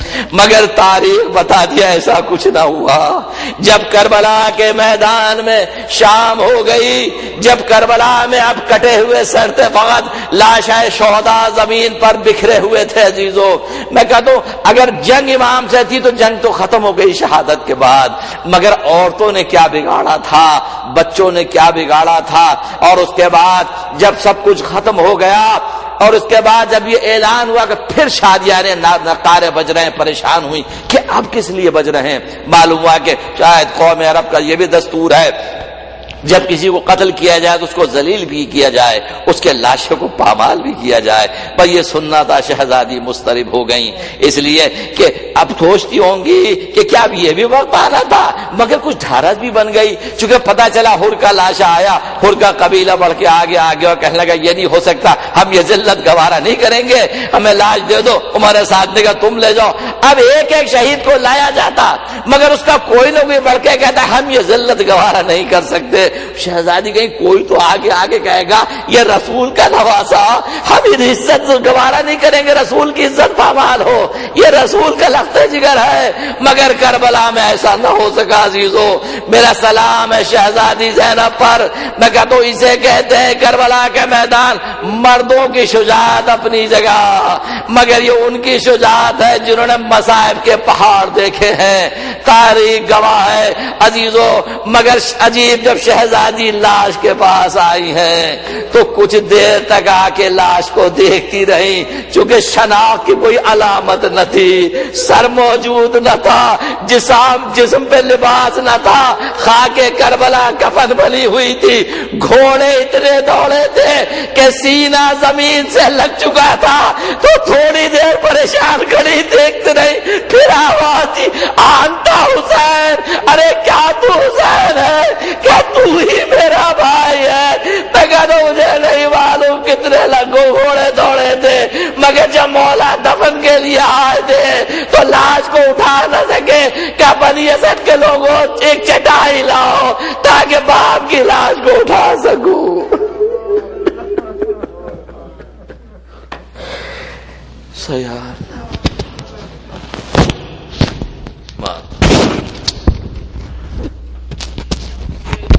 مگر تاریخ بتا دیا ایسا کچھ نہ ہوا۔ جب کربلا کے میدان میں شام ہو گئی، جب کربلا میں اب کٹے ہوئے سر تھے، فقط لاشیں شہداء زمین پر بکھرے ہوئے تھے۔ عزیزو میں کہتا ہوں اگر جنگ امام سے تھی تو جنگ تو ختم ہو گئی شہادت کے بعد، مگر عورتوں نے کیا بگاڑا تھا، بچوں نے کیا بگاڑا تھا، اور اس کے بعد جب سب کچھ ختم ہو گیا اور اس کے بعد جب یہ اعلان ہوا کہ پھر شادیاں نقارے بج رہے ہیں، پریشان ہوئی کہ اب کس لیے بج رہے ہیں۔ معلوم ہوا کہ شاید قوم عرب کا یہ بھی دستور ہے جب کسی کو قتل کیا جائے تو اس کو ذلیل بھی کیا جائے، اس کے لاشوں کو پامال بھی کیا جائے۔ پر یہ سننا تھا، شہزادی مضطرب ہو گئیں، اس لیے کہ اب سوچتی ہوں گی کہ کیا اب یہ بھی وقت آنا تھا، مگر کچھ ڈھارس بھی بن گئی، چونکہ پتہ چلا ہر کا لاشا آیا، ہر کا قبیلہ بڑھ کے آگے آگے اور کہنے لگا یہ نہیں ہو سکتا، ہم یہ ذلت گوارا نہیں کریں گے، ہمیں لاش دے دو، ہمارے ساتھ دے گا، تم لے جاؤ۔ اب ایک ایک شہید کو لایا جاتا، مگر اس کا کوئی نہ کوئی بڑھ کے کہتا ہم یہ ذلت گوارا نہیں کر سکتے۔ شہزادی کہیں کوئی تو آگے آگے کہے گا یہ رسول کا نواسا، ہم ان عزت گوارا نہیں کریں گے، رسول کی عزت پامال ہو، یہ رسول کا لخت جگر ہے۔ مگر کربلا میں ایسا نہ ہو سکا۔ عزیزو میرا سلام ہے شہزادی زینب پر، میں کہتا ہوں اسے کہتے ہیں کربلا کے میدان مردوں کی شجاعت اپنی جگہ، مگر یہ ان کی شجاعت ہے جنہوں نے مصائب کے پہاڑ دیکھے ہیں، تاریخ گواہ ہے۔ عزیزو مگر عجیب جب شہزادی لاش کے پاس آئی ہیں تو کچھ دیر تک آ کے لاش کو دیکھتی رہی، چونکہ شناخت کی کوئی علامت نہ تھی، سر موجود نہ تھا، جسم جسم پہ لباس نہ تھا، خاک کربلا کفن بنی ہوئی تھی، گھوڑے اتنے دوڑے تھے کہ سینہ زمین سے لگ چکا تھا، تو تھوڑی دیر پریشان کھڑی دیکھتے رہی، پھر آواز تھی آنتا حسین، ارے کیا تو حسین ہے، کیا تو ہی میرا بھائی ہے؟ میں کہتا ہوں مجھے نہیں معلوم کتنے لگو گھوڑے دوڑے تھے، مگر جب مولا دفن کے لیے آئے تھے تو لاش کو اٹھا نہ سکے، کیا بنی اسد کے لوگوں ایک چٹائی لاؤ تاکہ باپ کی لاش کو اٹھا سکوں۔ سو یار